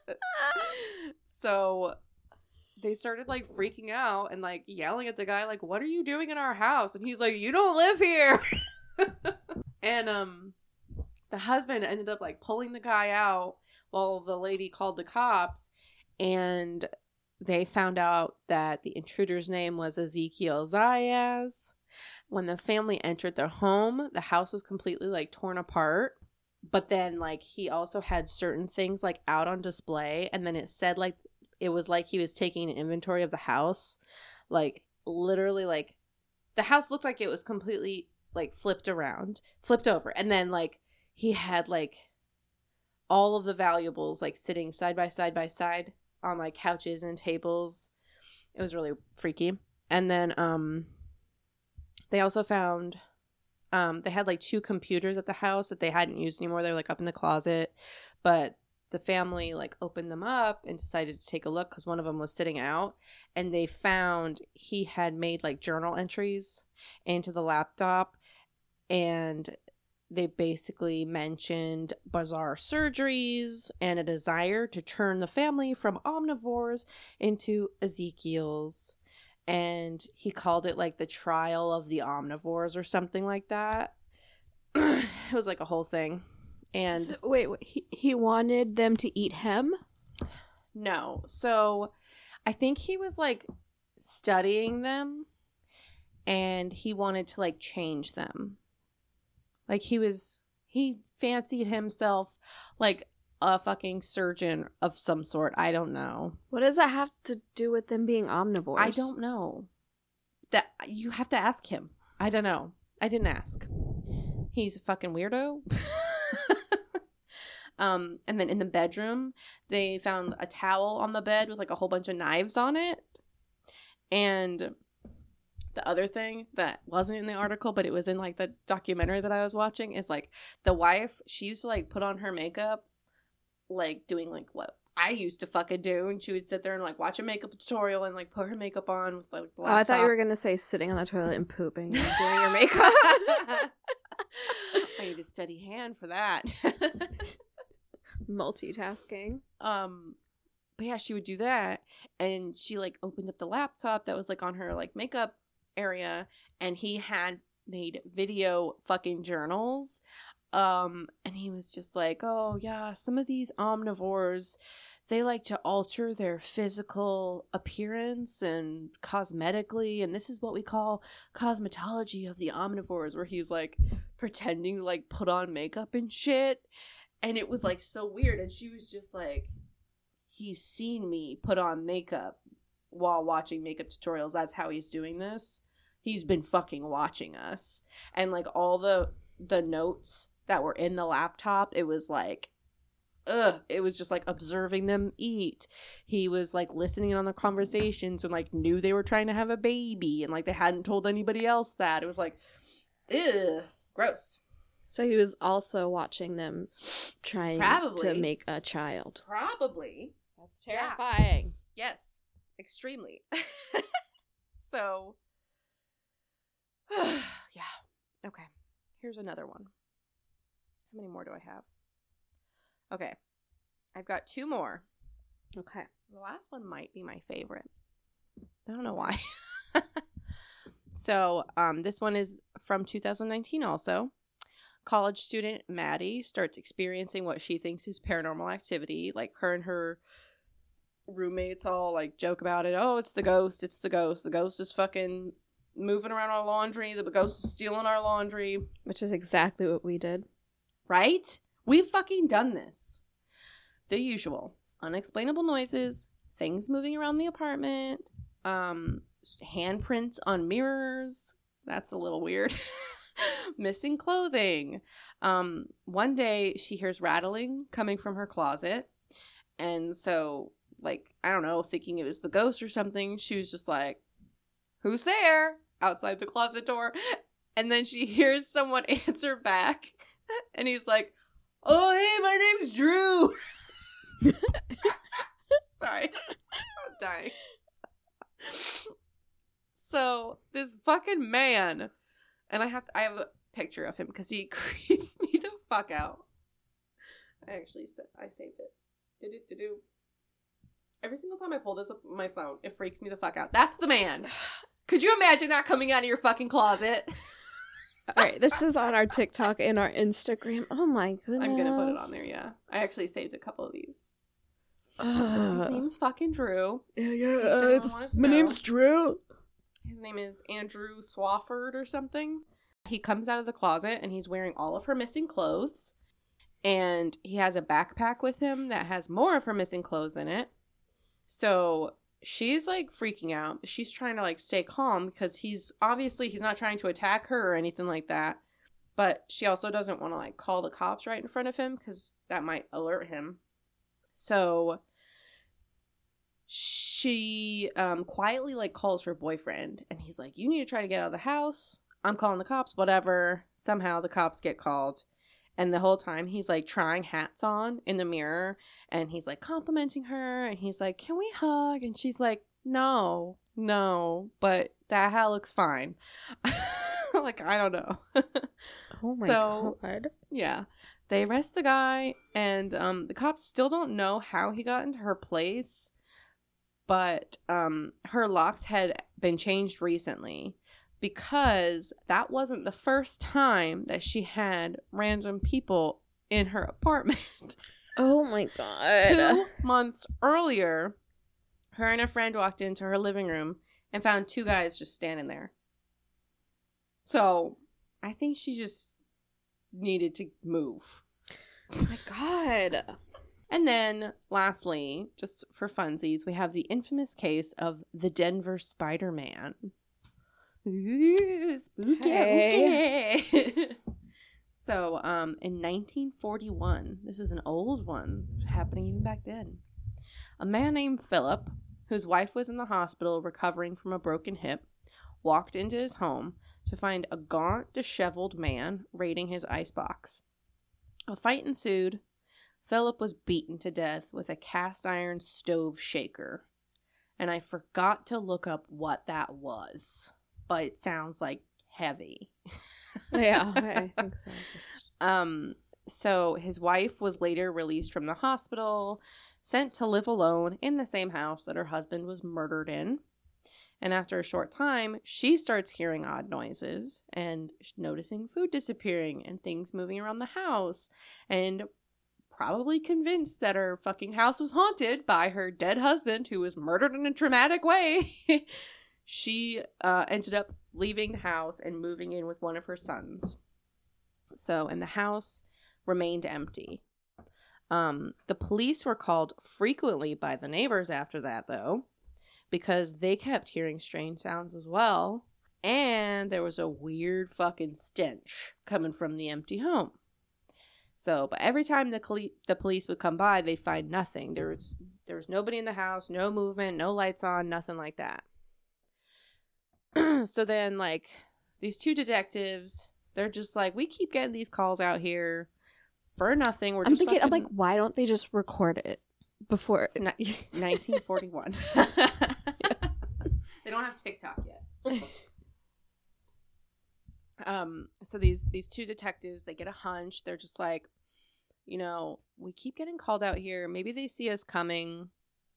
So they started like freaking out and like yelling at the guy like, "What are you doing in our house?" And he's like, "You don't live here." And um the husband ended up like pulling the guy out while the lady called the cops, and they found out that the intruder's name was Ezekiel Zayas. When the family entered their home, the house was completely like torn apart. But then like he also had certain things like out on display, and then it said like it was like he was taking an inventory of the house. Like literally like the house looked like it was completely like flipped around, flipped over. And then like he had like all of the valuables like sitting side by side by side on like couches and tables. It was really freaky. And then um they also found um they had like two computers at the house that they hadn't used anymore. They were like up in the closet, but the family like opened them up and decided to take a look because one of them was sitting out, and they found he had made like journal entries into the laptop, and they basically mentioned bizarre surgeries and a desire to turn the family from omnivores into Ezekiel's. And he called it like the trial of the omnivores or something like that. It was like a whole thing. And So, wait, wait he, he wanted them to eat him? no. So I think he was like studying them, and he wanted to like change them. Like he was, he fancied himself like a fucking surgeon of some sort. I don't know. What does that have to do with them being omnivores? I don't know. That you have to ask him. I don't know. I didn't ask. He's a fucking weirdo. Um, and then in the bedroom, they found a towel on the bed with like a whole bunch of knives on it. And the other thing that wasn't in the article, but it was in like the documentary that I was watching, is like the wife, she used to like put on her makeup, like doing like what I used to fucking do. And she would sit there and like watch a makeup tutorial and like put her makeup on with like the Oh, I thought you laptop. were going to say sitting on the toilet and pooping and doing your makeup. I need a steady hand for that. Multitasking. Um, but yeah, she would do that, and she like opened up the laptop that was like on her like makeup area, and he had made video fucking journals. Um, and he was just like, "Oh yeah, some of these omnivores, they like to alter their physical appearance and cosmetically, and this is what we call cosmetology of the omnivores, where he's like pretending to like put on makeup and shit. And it was like so weird. And she was just like, he's seen me put on makeup while watching makeup tutorials. That's how he's doing this. He's been fucking watching us. And like all the the notes that were in the laptop, it was like, ugh, it was just like observing them eat. He was like listening in on the conversations and like knew they were trying to have a baby and like they hadn't told anybody else that. It was like, ugh, gross. So he was also watching them trying Probably. to make a child. Probably. That's terrifying. Yeah. Yes, extremely. So, yeah. Okay, here's another one. How many more do I have? Okay, I've got two more. Okay. The last one might be my favorite. I don't know why. So, um, this one is from two thousand nineteen also. College student Maddie starts experiencing what she thinks is paranormal activity. Like, her and her roommates all, like, joke about it. Oh, it's the ghost. It's the ghost. The ghost is fucking moving around our laundry. The ghost is stealing our laundry. Which is exactly what we did. Right? We've fucking done this. The usual. Unexplainable noises, things moving around the apartment, um, handprints on mirrors. That's a little weird. Missing clothing. Um, one day she hears rattling coming from her closet. And so, like, I don't know, thinking it was the ghost or something, she was just like, who's there? Outside the closet door. And then she hears someone answer back. And he's like, oh, hey, my name's Drew. Sorry. I'm dying. So, this fucking man, and I have to, I have a picture of him because he creeps me the fuck out. I actually said I saved it. Do do do do. Every single time I pull this up on my phone, it freaks me the fuck out. That's the man. Could you imagine that coming out of your fucking closet? All right, this is on our TikTok and our Instagram. Oh my goodness. I'm gonna put it on there, yeah. I actually saved a couple of these. Uh, His name's fucking Drew. Yeah, yeah, uh, it's- my name's Drew. His name is Andrew Swafford or something. He comes out of the closet and he's wearing all of her missing clothes. And he has a backpack with him that has more of her missing clothes in it. So she's like freaking out. She's trying to like stay calm because he's obviously he's not trying to attack her or anything like that. But she also doesn't want to like call the cops right in front of him because that might alert him. So she um, quietly like calls her boyfriend and he's like, you need to try to get out of the house. I'm calling the cops, whatever. Somehow the cops get called. And the whole time he's like trying hats on in the mirror and he's like complimenting her and he's like, can we hug? And she's like, no, no, but that hat looks fine. Like, I don't know. Oh my So, god. Yeah. They arrest the guy and um, the cops still don't know how he got into her place. But um, her locks had been changed recently because that wasn't the first time that she had random people in her apartment. Oh my god. Two months earlier, her and a friend walked into her living room and found two guys just standing there. So I think she just needed to move. Oh my god. And then, lastly, just for funsies, we have the infamous case of the Denver Spider-Man. Ooh, spooky. Hey. So, um, in nineteen forty-one, this is an old one, happening even back then. A man named Philip, whose wife was in the hospital recovering from a broken hip, walked into his home to find a gaunt, disheveled man raiding his icebox. A fight ensued. Philip was beaten to death with a cast iron stove shaker. And I forgot to look up what that was, but it sounds like heavy. Yeah, I think so. Um, so his wife was later released from the hospital, sent to live alone in the same house that her husband was murdered in. And after a short time, she starts hearing odd noises and noticing food disappearing and things moving around the house and probably convinced that her fucking house was haunted by her dead husband, who was murdered in a traumatic way, she uh, ended up leaving the house and moving in with one of her sons. So, and the house remained empty. Um, the police were called frequently by the neighbors after that, though, because they kept hearing strange sounds as well. And there was a weird fucking stench coming from the empty home. So, but every time the col- the police would come by, they'd find nothing. There was there was nobody in the house, no movement, no lights on, nothing like that. So then, like, these two detectives, they're just like, we keep getting these calls out here for nothing. We're I'm just thinking, fucking... I'm like, why don't they just record it before It's ni- nineteen forty-one. They don't have TikTok yet. Um, so these these two detectives, they get a hunch. They're just like, you know, we keep getting called out here. Maybe they see us coming.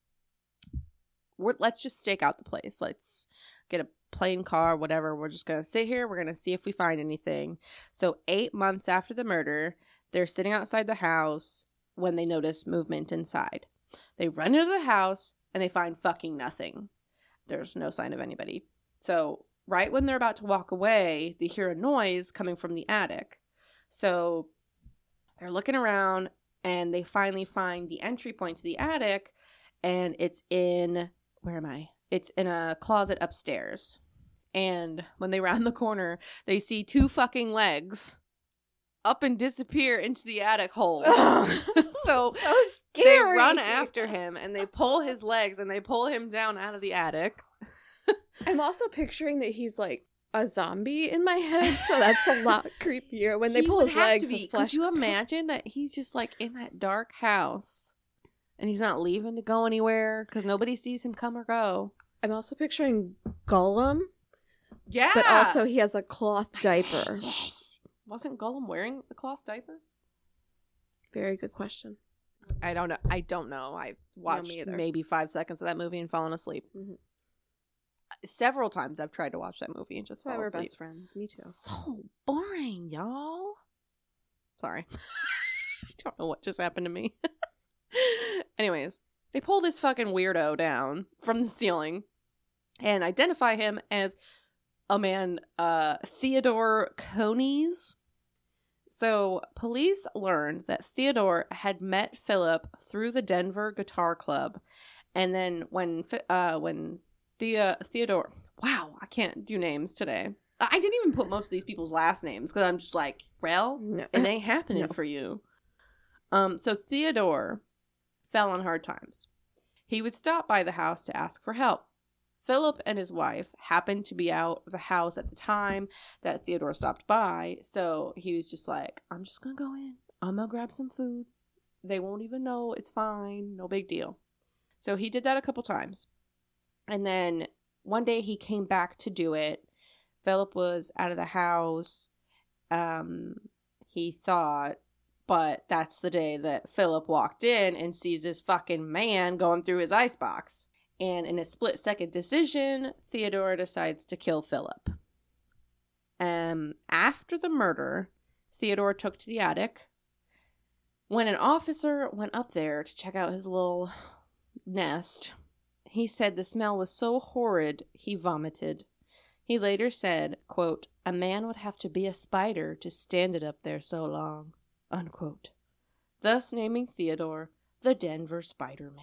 We're, let's just stake out the place. Let's get a plane car, whatever. We're just going to sit here. We're going to see if we find anything. So eight months after the murder, they're sitting outside the house when they notice movement inside. They run into the house and they find fucking nothing. There's no sign of anybody. So right when they're about to walk away, they hear a noise coming from the attic. So they're looking around and they finally find the entry point to the attic, and it's in, where am I? It's in a closet upstairs. And when they round the corner, they see two fucking legs up and disappear into the attic hole. So, so they scary. run after him and they pull his legs and they pull him down out of the attic. I'm also picturing that he's like a zombie in my head, so that's a lot creepier. When they He pull would his have to legs, be. his flesh. Could you comes out. imagine that he's just like in that dark house and he's not leaving to go anywhere because nobody sees him come or go? I'm also picturing Gollum, Yeah. but also he has a cloth diaper. Wasn't Gollum wearing a cloth diaper? Very good question. I don't know. I don't know. I watched me either. maybe five seconds of that movie and fallen asleep. Mm-hmm. Several times I've tried to watch that movie and just That's why fall we're asleep. best friends. Me too. So boring, y'all. Sorry. I don't know what just happened to me. Anyways, they pull this fucking weirdo down from the ceiling and identify him as a man, uh, Theodore Conies. So police learned that Theodore had met Philip through the Denver Guitar Club. And then when, uh, when the, Theodore, wow, I can't do names today. I didn't even put most of these people's last names because I'm just like, well, No. it ain't happening No. for you. Um, so Theodore fell on hard times. He would stop by the house to ask for help. Philip and his wife happened to be out of the house at the time that Theodore stopped by, so he was just like, I'm just gonna go in. I'm gonna grab some food. They won't even know. It's fine. No big deal. So he did that a couple times. And then one day he came back to do it. Philip was out of the house. Um, he thought, but that's the day that Philip walked in and sees this fucking man going through his icebox. And in a split-second decision, Theodore decides to kill Philip. Um, after the murder, Theodore took to the attic. When an officer went up there to check out his little nest, he said the smell was so horrid, he vomited. He later said, quote, a man would have to be a spider to stand it up there so long, unquote. Thus naming Theodore the Denver Spider-Man.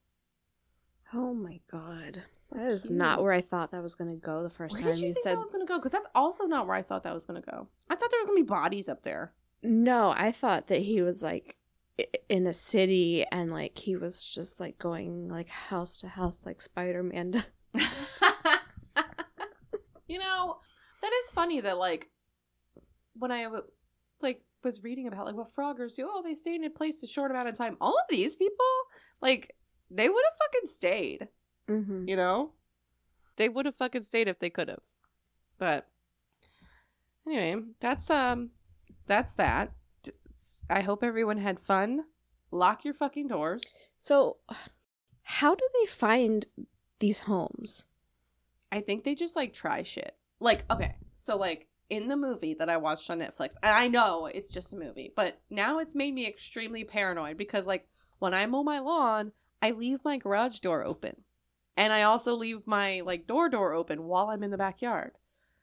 Oh my god. So That is cute. not where I thought that was going to go the first Where time did you, you think said. that was going to go? Because that's also not where I thought that was going to go. I thought there were going to be bodies up there. No, I thought that he was like i- in a city and like he was just like going like house to house like Spider-Man does. You know, that is funny that like when I w- like was reading about like what Froggers do, oh, they stayed in a place a short amount of time. All of these people, like, they would have fucking stayed. Mm-hmm. You know? They would have fucking stayed if they could have. But anyway, that's um that's that. I hope everyone had fun. Lock your fucking doors. So, how do they find these homes? I think they just like try shit. Like, okay, so like in the movie that I watched on Netflix, and I know it's just a movie, but now it's made me extremely paranoid because, like, when I mow my lawn, I leave my garage door open. And I also leave my, like, door door open while I'm in the backyard.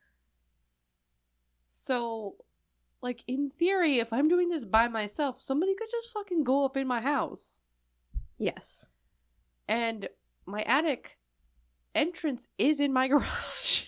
So, like, in theory, if I'm doing this by myself, somebody could just fucking go up in my house. Yes. And my attic entrance is in my garage.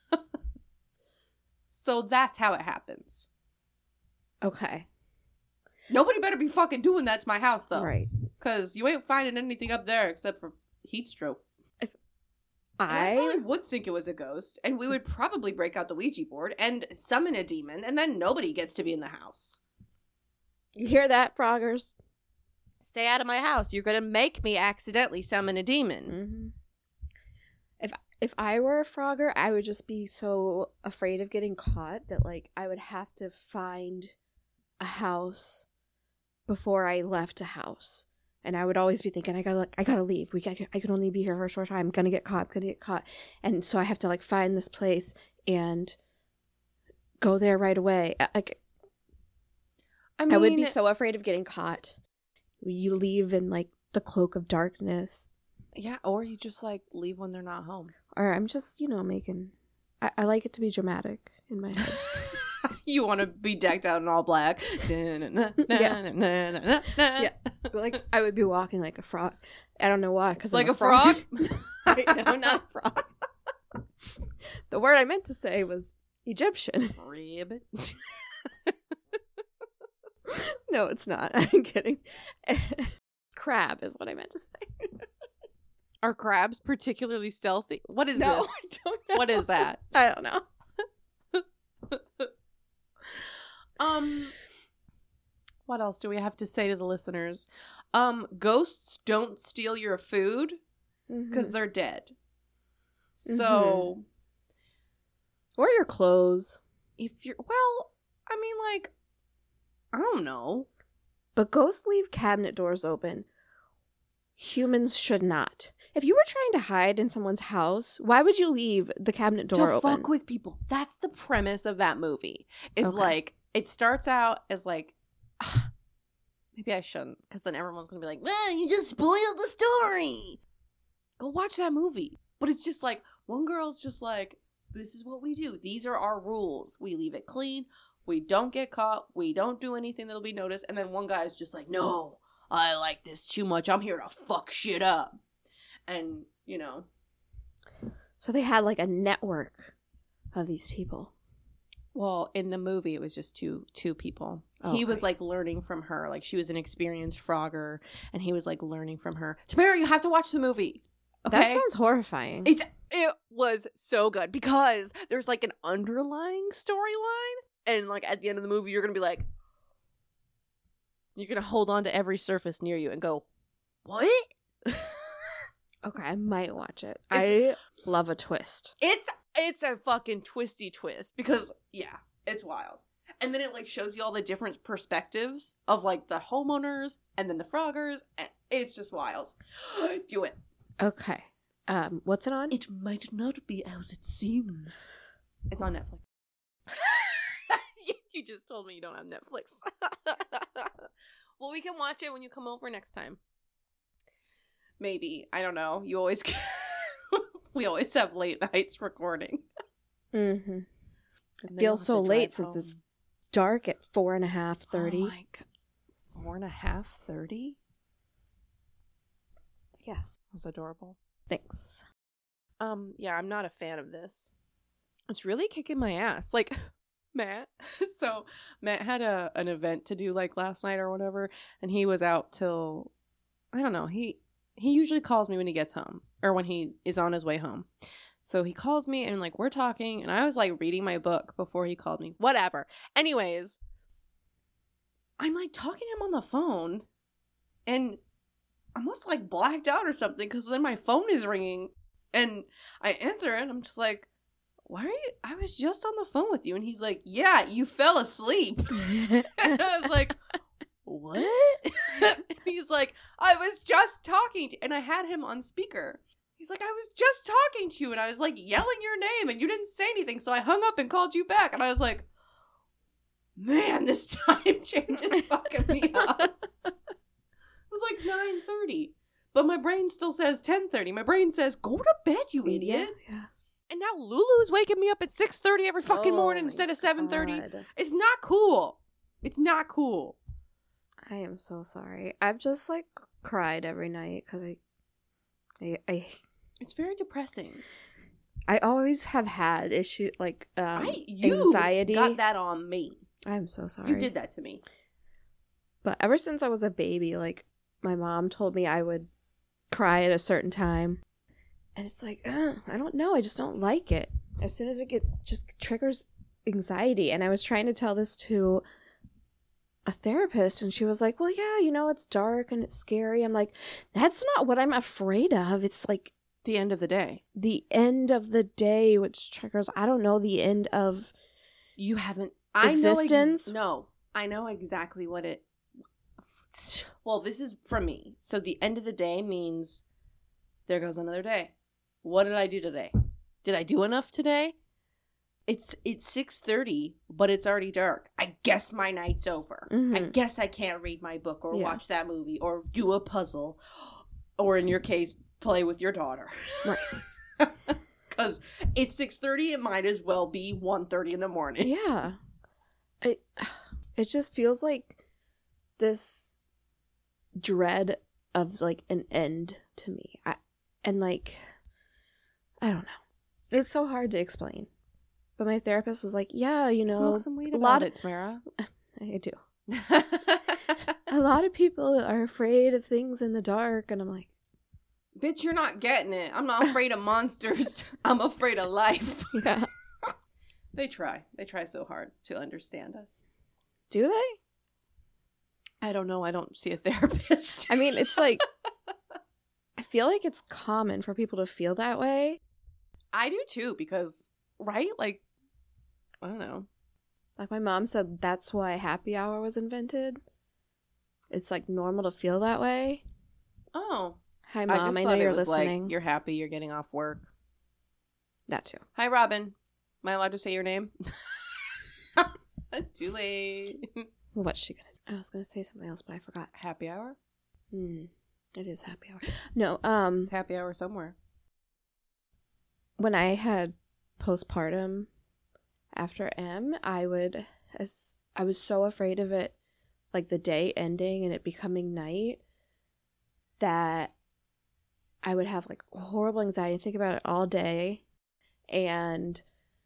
So that's how it happens. Okay. Nobody better be fucking doing that to my house, though. Right. Because you ain't finding anything up there except for heat stroke. If I, I I probably would think it was a ghost, and we would probably break out the Ouija board and summon a demon, and then nobody gets to be in the house. You hear that, Froggers? Stay out of my house. You're going to make me accidentally summon a demon. Mm-hmm. If if I were a Frogger, I would just be so afraid of getting caught that, like, I would have to find a house before I left a house. And I would always be thinking, I gotta, like, I gotta leave. We, I, I can only be here for a short time. I'm gonna get caught. I'm gonna get caught. And so I have to, like, find this place and go there right away. Like, I mean, I would be so afraid of getting caught. You leave in, like, the cloak of darkness. yeah, or you just, like, leave when they're not home. Or I'm just, you know, making... I, I like it to be dramatic in my head. You want to be decked out in all black. Yeah. Yeah. Yeah. Like, I would be walking like a frog. I don't know why. Cause Like I'm a frog? I know, not a frog. The word I meant to say was Egyptian. Rib. No, it's not. I'm kidding. Crab is what I meant to say. Are crabs particularly stealthy? What is No, this? I don't know. What is that? I don't know. Um, what else do we have to say to the listeners? Um, ghosts don't steal your food because Mhm. they're dead. So, Or your clothes. if you're, well, I mean, like, I don't know. But ghosts leave cabinet doors open. Humans should not. If you were trying to hide in someone's house, why would you leave the cabinet door to open? fuck with people. That's the premise of that movie. Is Okay. like, it starts out as like, maybe I shouldn't, because then everyone's gonna be like, well, you just spoiled the story. Go watch that movie. But it's just like, one girl's just like, this is what we do. These are our rules. We leave it clean. We don't get caught. We don't do anything that'll be noticed. And then one guy's just like, no, I like this too much. I'm here to fuck shit up. And, you know. So they had like a network of these people. Well, in the movie, it was just two two people. Oh, he was okay. like learning from her. Like, she was an experienced frogger, and he was like learning from her. Tamara, you have to watch the movie. Okay? That sounds horrifying. It's it was so good because there's like an underlying storyline, and like at the end of the movie, you're gonna be like, you're gonna hold on to every surface near you and go, what? Okay, I might watch it. It's- I love a twist. It's it's a fucking twisty twist because yeah, it's wild. And then it like shows you all the different perspectives of like the homeowners and then the froggers. And it's just wild. Do it. Okay. Um, what's it on? It might not be as it seems. It's on Netflix. you, you just told me you don't have Netflix. Well, we can watch it when you come over next time. Maybe. I don't know. You always we always have late nights recording. Mm-hmm. And then Feels you'll so have to late drive since it's home. dark at four and a half thirty. Oh my God. Four and a half thirty? Yeah. That's adorable. Thanks. Um, yeah, I'm not a fan of this. It's really kicking my ass. Like, Matt. So, Matt had a an event to do, like, last night or whatever, and he was out till, I don't know, he, he usually calls me when he gets home, or when he is on his way home. So he calls me, and, like, we're talking, and I was, like, reading my book before he called me. Whatever. Anyways, I'm, like, talking to him on the phone, and I must, like, blacked out or something, because then my phone is ringing, and I answer it, and I'm just like, why are you, I was just on the phone with you. And he's like, yeah, you fell asleep. And I was like, what? And he's like, I was just talking to, and I had him on speaker. He's like, I was just talking to you, and I was, like, yelling your name, and you didn't say anything, so I hung up and called you back. And I was like, man, this time change is fucking me up. It was like nine thirty. But my brain still says ten thirty. My brain says, go to bed, you idiot. Yeah. yeah. And now Lulu's waking me up at six thirty every fucking oh morning instead of seven thirty. God. It's not cool. It's not cool. I am so sorry. I've just, like, cried every night because I, I, I... It's very depressing. I always have had issue, like, um, I, you anxiety. got that on me. I'm so sorry. You did that to me. But ever since I was a baby, like, my mom told me I would cry at a certain time. And it's like, ugh, I don't know. I just don't like it. As soon as it gets, just triggers anxiety. And I was trying to tell this to a therapist, and she was like, well, yeah, you know, it's dark and it's scary. I'm like, that's not what I'm afraid of. It's like the end of the day. The end of the day, which triggers, I don't know, the end of you haven't existence. I know ex- no, I know exactly what it. Well, this is from me. So the end of the day means there goes another day. What did I do today? Did I do enough today? It's it's six thirty, but it's already dark. I guess my night's over. Mm-hmm. I guess I can't read my book or yeah. watch that movie or do a puzzle, or in your case, play with your daughter. Right. Because it's six thirty, it might as well be one thirty in the morning. Yeah. It, it just feels like this dread of, like, an end to me. I, and, like, I don't know. It's so hard to explain. But my therapist was like, yeah, you know, smoke some weed a about lot it, Tamara. I do. A lot of people are afraid of things in the dark, and I'm like, bitch, you're not getting it. I'm not afraid of monsters. I'm afraid of life. Yeah. They try. They try so hard to understand us. Do they? I don't know. I don't see a therapist. I mean, it's like, I feel like it's common for people to feel that way. I do too, because, right? Like, I don't know. Like, my mom said that's why happy hour was invented. It's, like, normal to feel that way. Oh. Hi, Mom. I, just I thought know it you're was listening. Like, you're happy, you're getting off work. That too. Hi, Robin. Am I allowed to say your name? Too late. What's she gonna do? I was gonna say something else, but I forgot. Happy hour? Hmm. It is happy hour. No, um... It's happy hour somewhere. When I had postpartum after M, I would... As, I was so afraid of it, like, the day ending and it becoming night, that I would have, like, horrible anxiety and think about it all day. And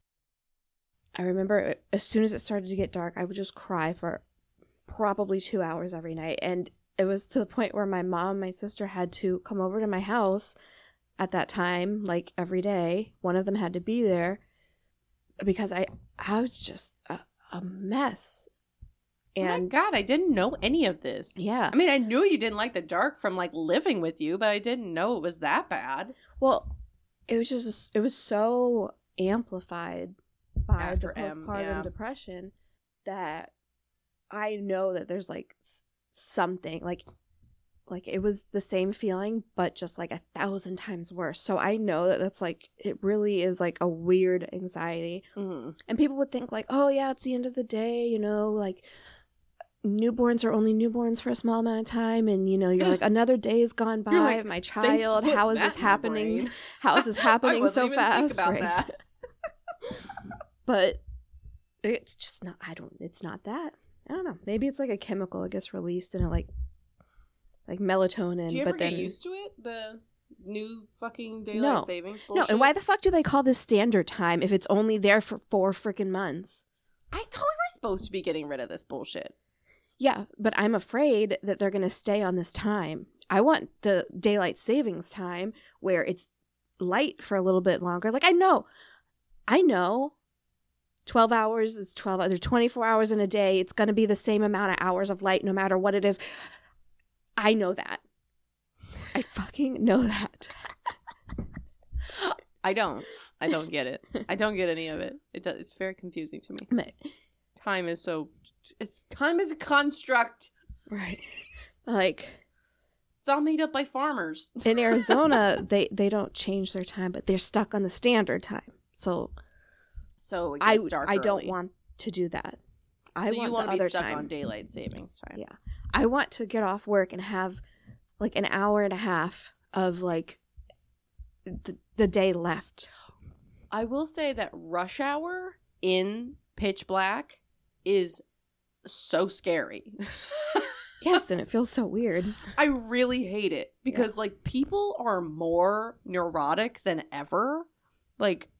I remember as soon as it started to get dark, I would just cry for probably two hours every night. And it was to the point where my mom and my sister had to come over to my house at that time, like, every day. One of them had to be there because I, I was just a, a mess. And oh my God, I didn't know any of this. Yeah. I mean, I knew you didn't like the dark from, like, living with you, but I didn't know it was that bad. Well, it was just, it was so amplified by After the M, postpartum yeah. depression that I know that there's, like, s- something, like, like, it was the same feeling, but just, like, a thousand times worse. So I know that that's, like, it really is, like, a weird anxiety. Mm-hmm. And people would think, like, oh, yeah, it's the end of the day, you know, like, newborns are only newborns for a small amount of time, and, you know, you're like, another day has gone by, like, my child, how is this happening? How is this happening so even fast? Think about Right. that. But it's just not, I don't, it's not that. I don't know. Maybe it's like a chemical that gets released and it, like, like melatonin. Do you ever but get then, used to it? The new fucking daylight No. savings No, bullshit? and why the fuck do they call this standard time if it's only there for four freaking months? I thought we were supposed to be getting rid of this bullshit. Yeah, but I'm afraid that they're going to stay on this time. I want the daylight savings time where it's light for a little bit longer. Like, I know, I know twelve hours is twelve, there's twenty-four hours in a day. It's going to be the same amount of hours of light no matter what it is. I know that. I fucking know that. I don't. I don't get it. I don't get any of it. It does, it's very confusing to me. But, Time is so... It's time is a construct. right. Like, It's all made up by farmers. In Arizona, they, they don't change their time, but they're stuck on the standard time. So, so it I gets dark I don't early. want to do that. I so want you want the to be other stuck time. on daylight savings time. Yeah. I want to get off work and have like an hour and a half of like the, the day left. I will say that rush hour in pitch black is so scary. Yes, and it feels so weird. I really hate it because yeah. like people are more neurotic than ever. Like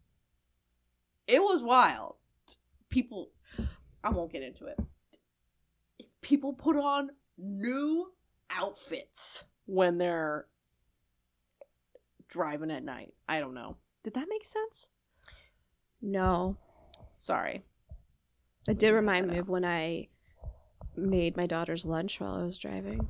it was wild. People, I won't get into it. People put on new outfits when they're driving at night. I don't know. Did that make sense? No. Sorry. It did remind me of when I made my daughter's lunch while I was driving.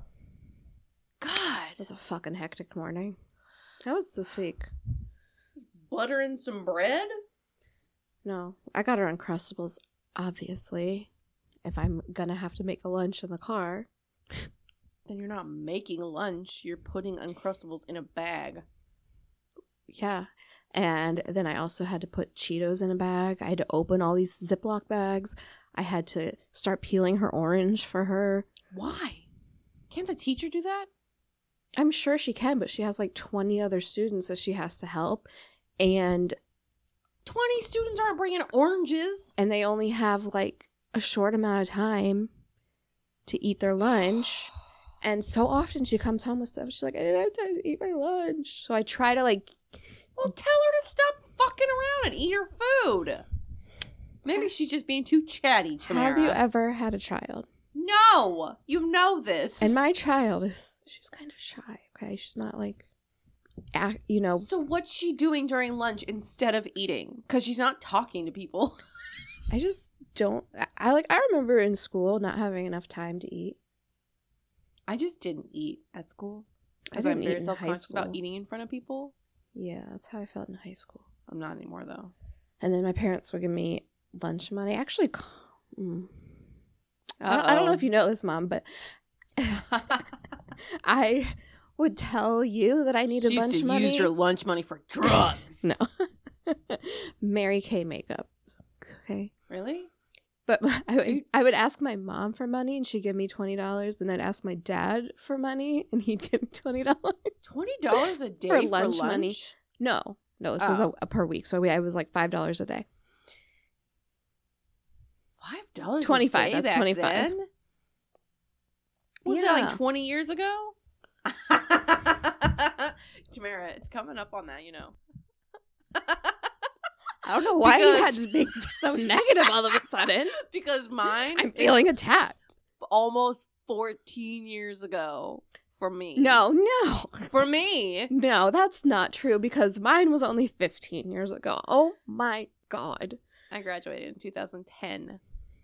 God. It was a fucking hectic morning. That was this week. Butter and some bread? No. I got her Uncrustables, obviously. If I'm gonna have to make a lunch in the car. Then you're not making lunch. You're putting Uncrustables in a bag. Yeah. And then I also had to put Cheetos in a bag. I had to open all these Ziploc bags. I had to start peeling her orange for her. Why? Can't the teacher do that? I'm sure she can, but she has like twenty other students that she has to help. And twenty students aren't bringing oranges. And they only have like a short amount of time to eat their lunch. And so often she comes home with stuff. She's like, I didn't have time to eat my lunch. So I try to like... Well, tell her to stop fucking around and eat her food. Maybe she's just being too chatty, Tamara. Have you ever had a child? No! You know this. And my child is... She's kind of shy, okay? She's not like... Act, you know... So what's she doing during lunch instead of eating? Because she's not talking to people. I just don't... I like. I remember in school not having enough time to eat. I just didn't eat at school. I Because I'm very self-conscious about eating in front of people. Yeah, that's how I felt in high school. I'm not anymore, though. And then my parents would give me lunch money. Actually, mm, I, don't, I don't know if you know this, Mom, but I would tell you that I needed she used lunch to money. Use your lunch money for drugs. No. Mary Kay makeup. Okay. Really? But I would, I would ask my mom for money, and she'd give me twenty dollars. Then I'd ask my dad for money, and he'd give me twenty dollars. twenty dollars a day for for lunch, lunch money? No. No, this oh. is a, a per week. So we, I was like five dollars a day. five dollars twenty-five. a day That's back twenty-five. Then? Was yeah. that like twenty years ago? Tamara, it's coming up on that, you know. I don't know why because... you had to make this so negative all of a sudden. Because mine I'm feeling attacked. Almost fourteen years ago for me. No, no. For me. No, that's not true because mine was only fifteen years ago. Oh my God. I graduated in two thousand ten.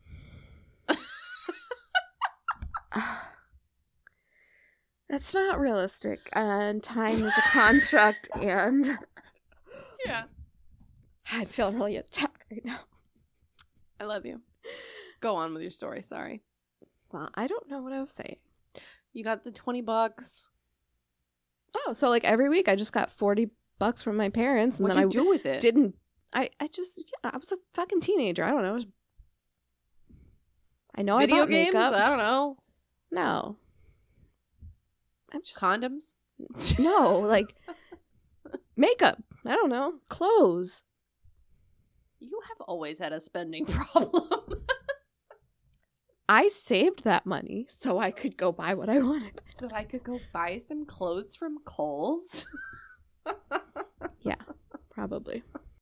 That's not realistic. And time is a construct, and yeah. I'm feeling really attacked right now. I love you. Just go on with your story. Sorry. Well, I don't know what I was saying. You got the twenty bucks. Oh, so like every week I just got forty bucks from my parents, and What'd then you I do with it? Didn't I? I just yeah, I was a fucking teenager. I don't know. I, was, I know Video I bought games. makeup. I don't know. No. I'm just Condoms. no like makeup. I don't know, clothes. You have always had a spending problem. I saved that money so I could go buy what I wanted. So I could go buy some clothes from Kohl's? Yeah, probably.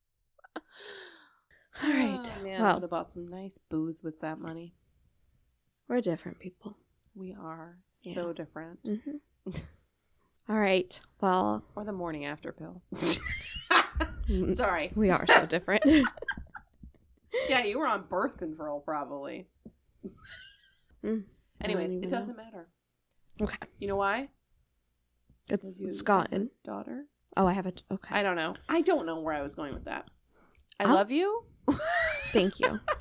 All right. Oh, man, well, I would have bought some nice booze with that money. We're different people. We are Yeah. so different. Mm-hmm. All right. Well, or the morning after pill. mm, Sorry. we are so different. Yeah, you were on birth control probably. Mm, Anyways, even it know. doesn't matter. Okay. You know why? It's You it's have a gone. Daughter? Oh, I have a okay. I don't know. I don't know where I was going with that. I Oh. love you. Thank you.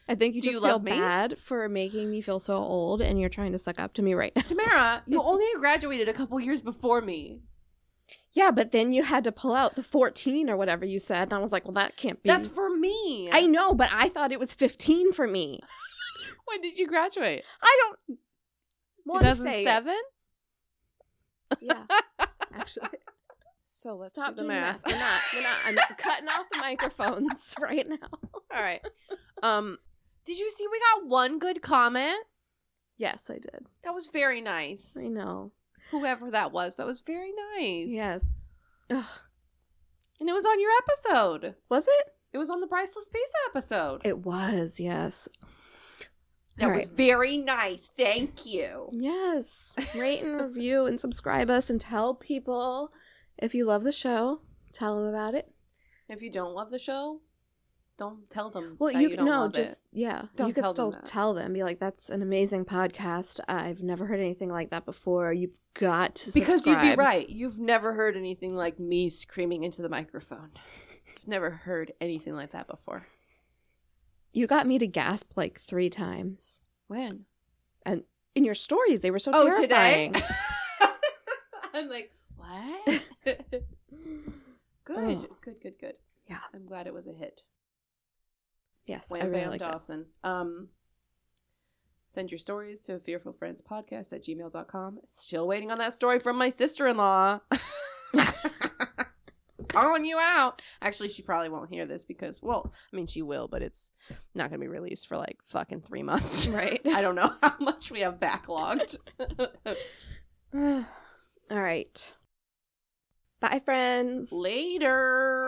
I think you Do just you feel love me? bad for making me feel so old, and you're trying to suck up to me right now. Tamara, you only graduated a couple years before me. Yeah, but then you had to pull out the fourteen or whatever you said, and I was like, well, that can't be. That's for me. I know, but I thought it was fifteen for me. When did you graduate? I don't want to say it. two thousand seven? Yeah, actually. So let's Stop do the doing math. We're not. We're not. I'm cutting off the microphones right now. All right. Um, did you see we got one good comment? Yes, I did. That was very nice. I know. Whoever that was, that was very nice. Yes. Ugh. And it was on your episode. Was it? It was on the Priceless Pizza episode. It was, yes. That All was right. very nice. Thank you. Yes. Rate and review and subscribe us and tell people if you love the show. Tell them about it. If you don't love the show, don't tell them. Well, that you, you don't no, love just it. yeah. Don't you could tell them still that. tell them. Be like, "That's an amazing podcast. I've never heard anything like that before. You've got to Because subscribe." you'd be right. You've never heard anything like me screaming into the microphone. You've never heard anything like that before. You got me to gasp like three times, When? and in your stories they were so Oh, terrifying. today? I'm like, what? Good. Oh. Good, good, good. Yeah. I'm glad it was a hit. Yes, Wham I really Bam like that. Dawson. Um, send your stories to fearfulfriendspodcast at gmail dot com. Still waiting on that story from my sister-in-law. Calling you out. Actually, she probably won't hear this because, well, I mean, she will, but it's not going to be released for like fucking three months. Right. I don't know how much we have backlogged. All right. Bye, friends. Later.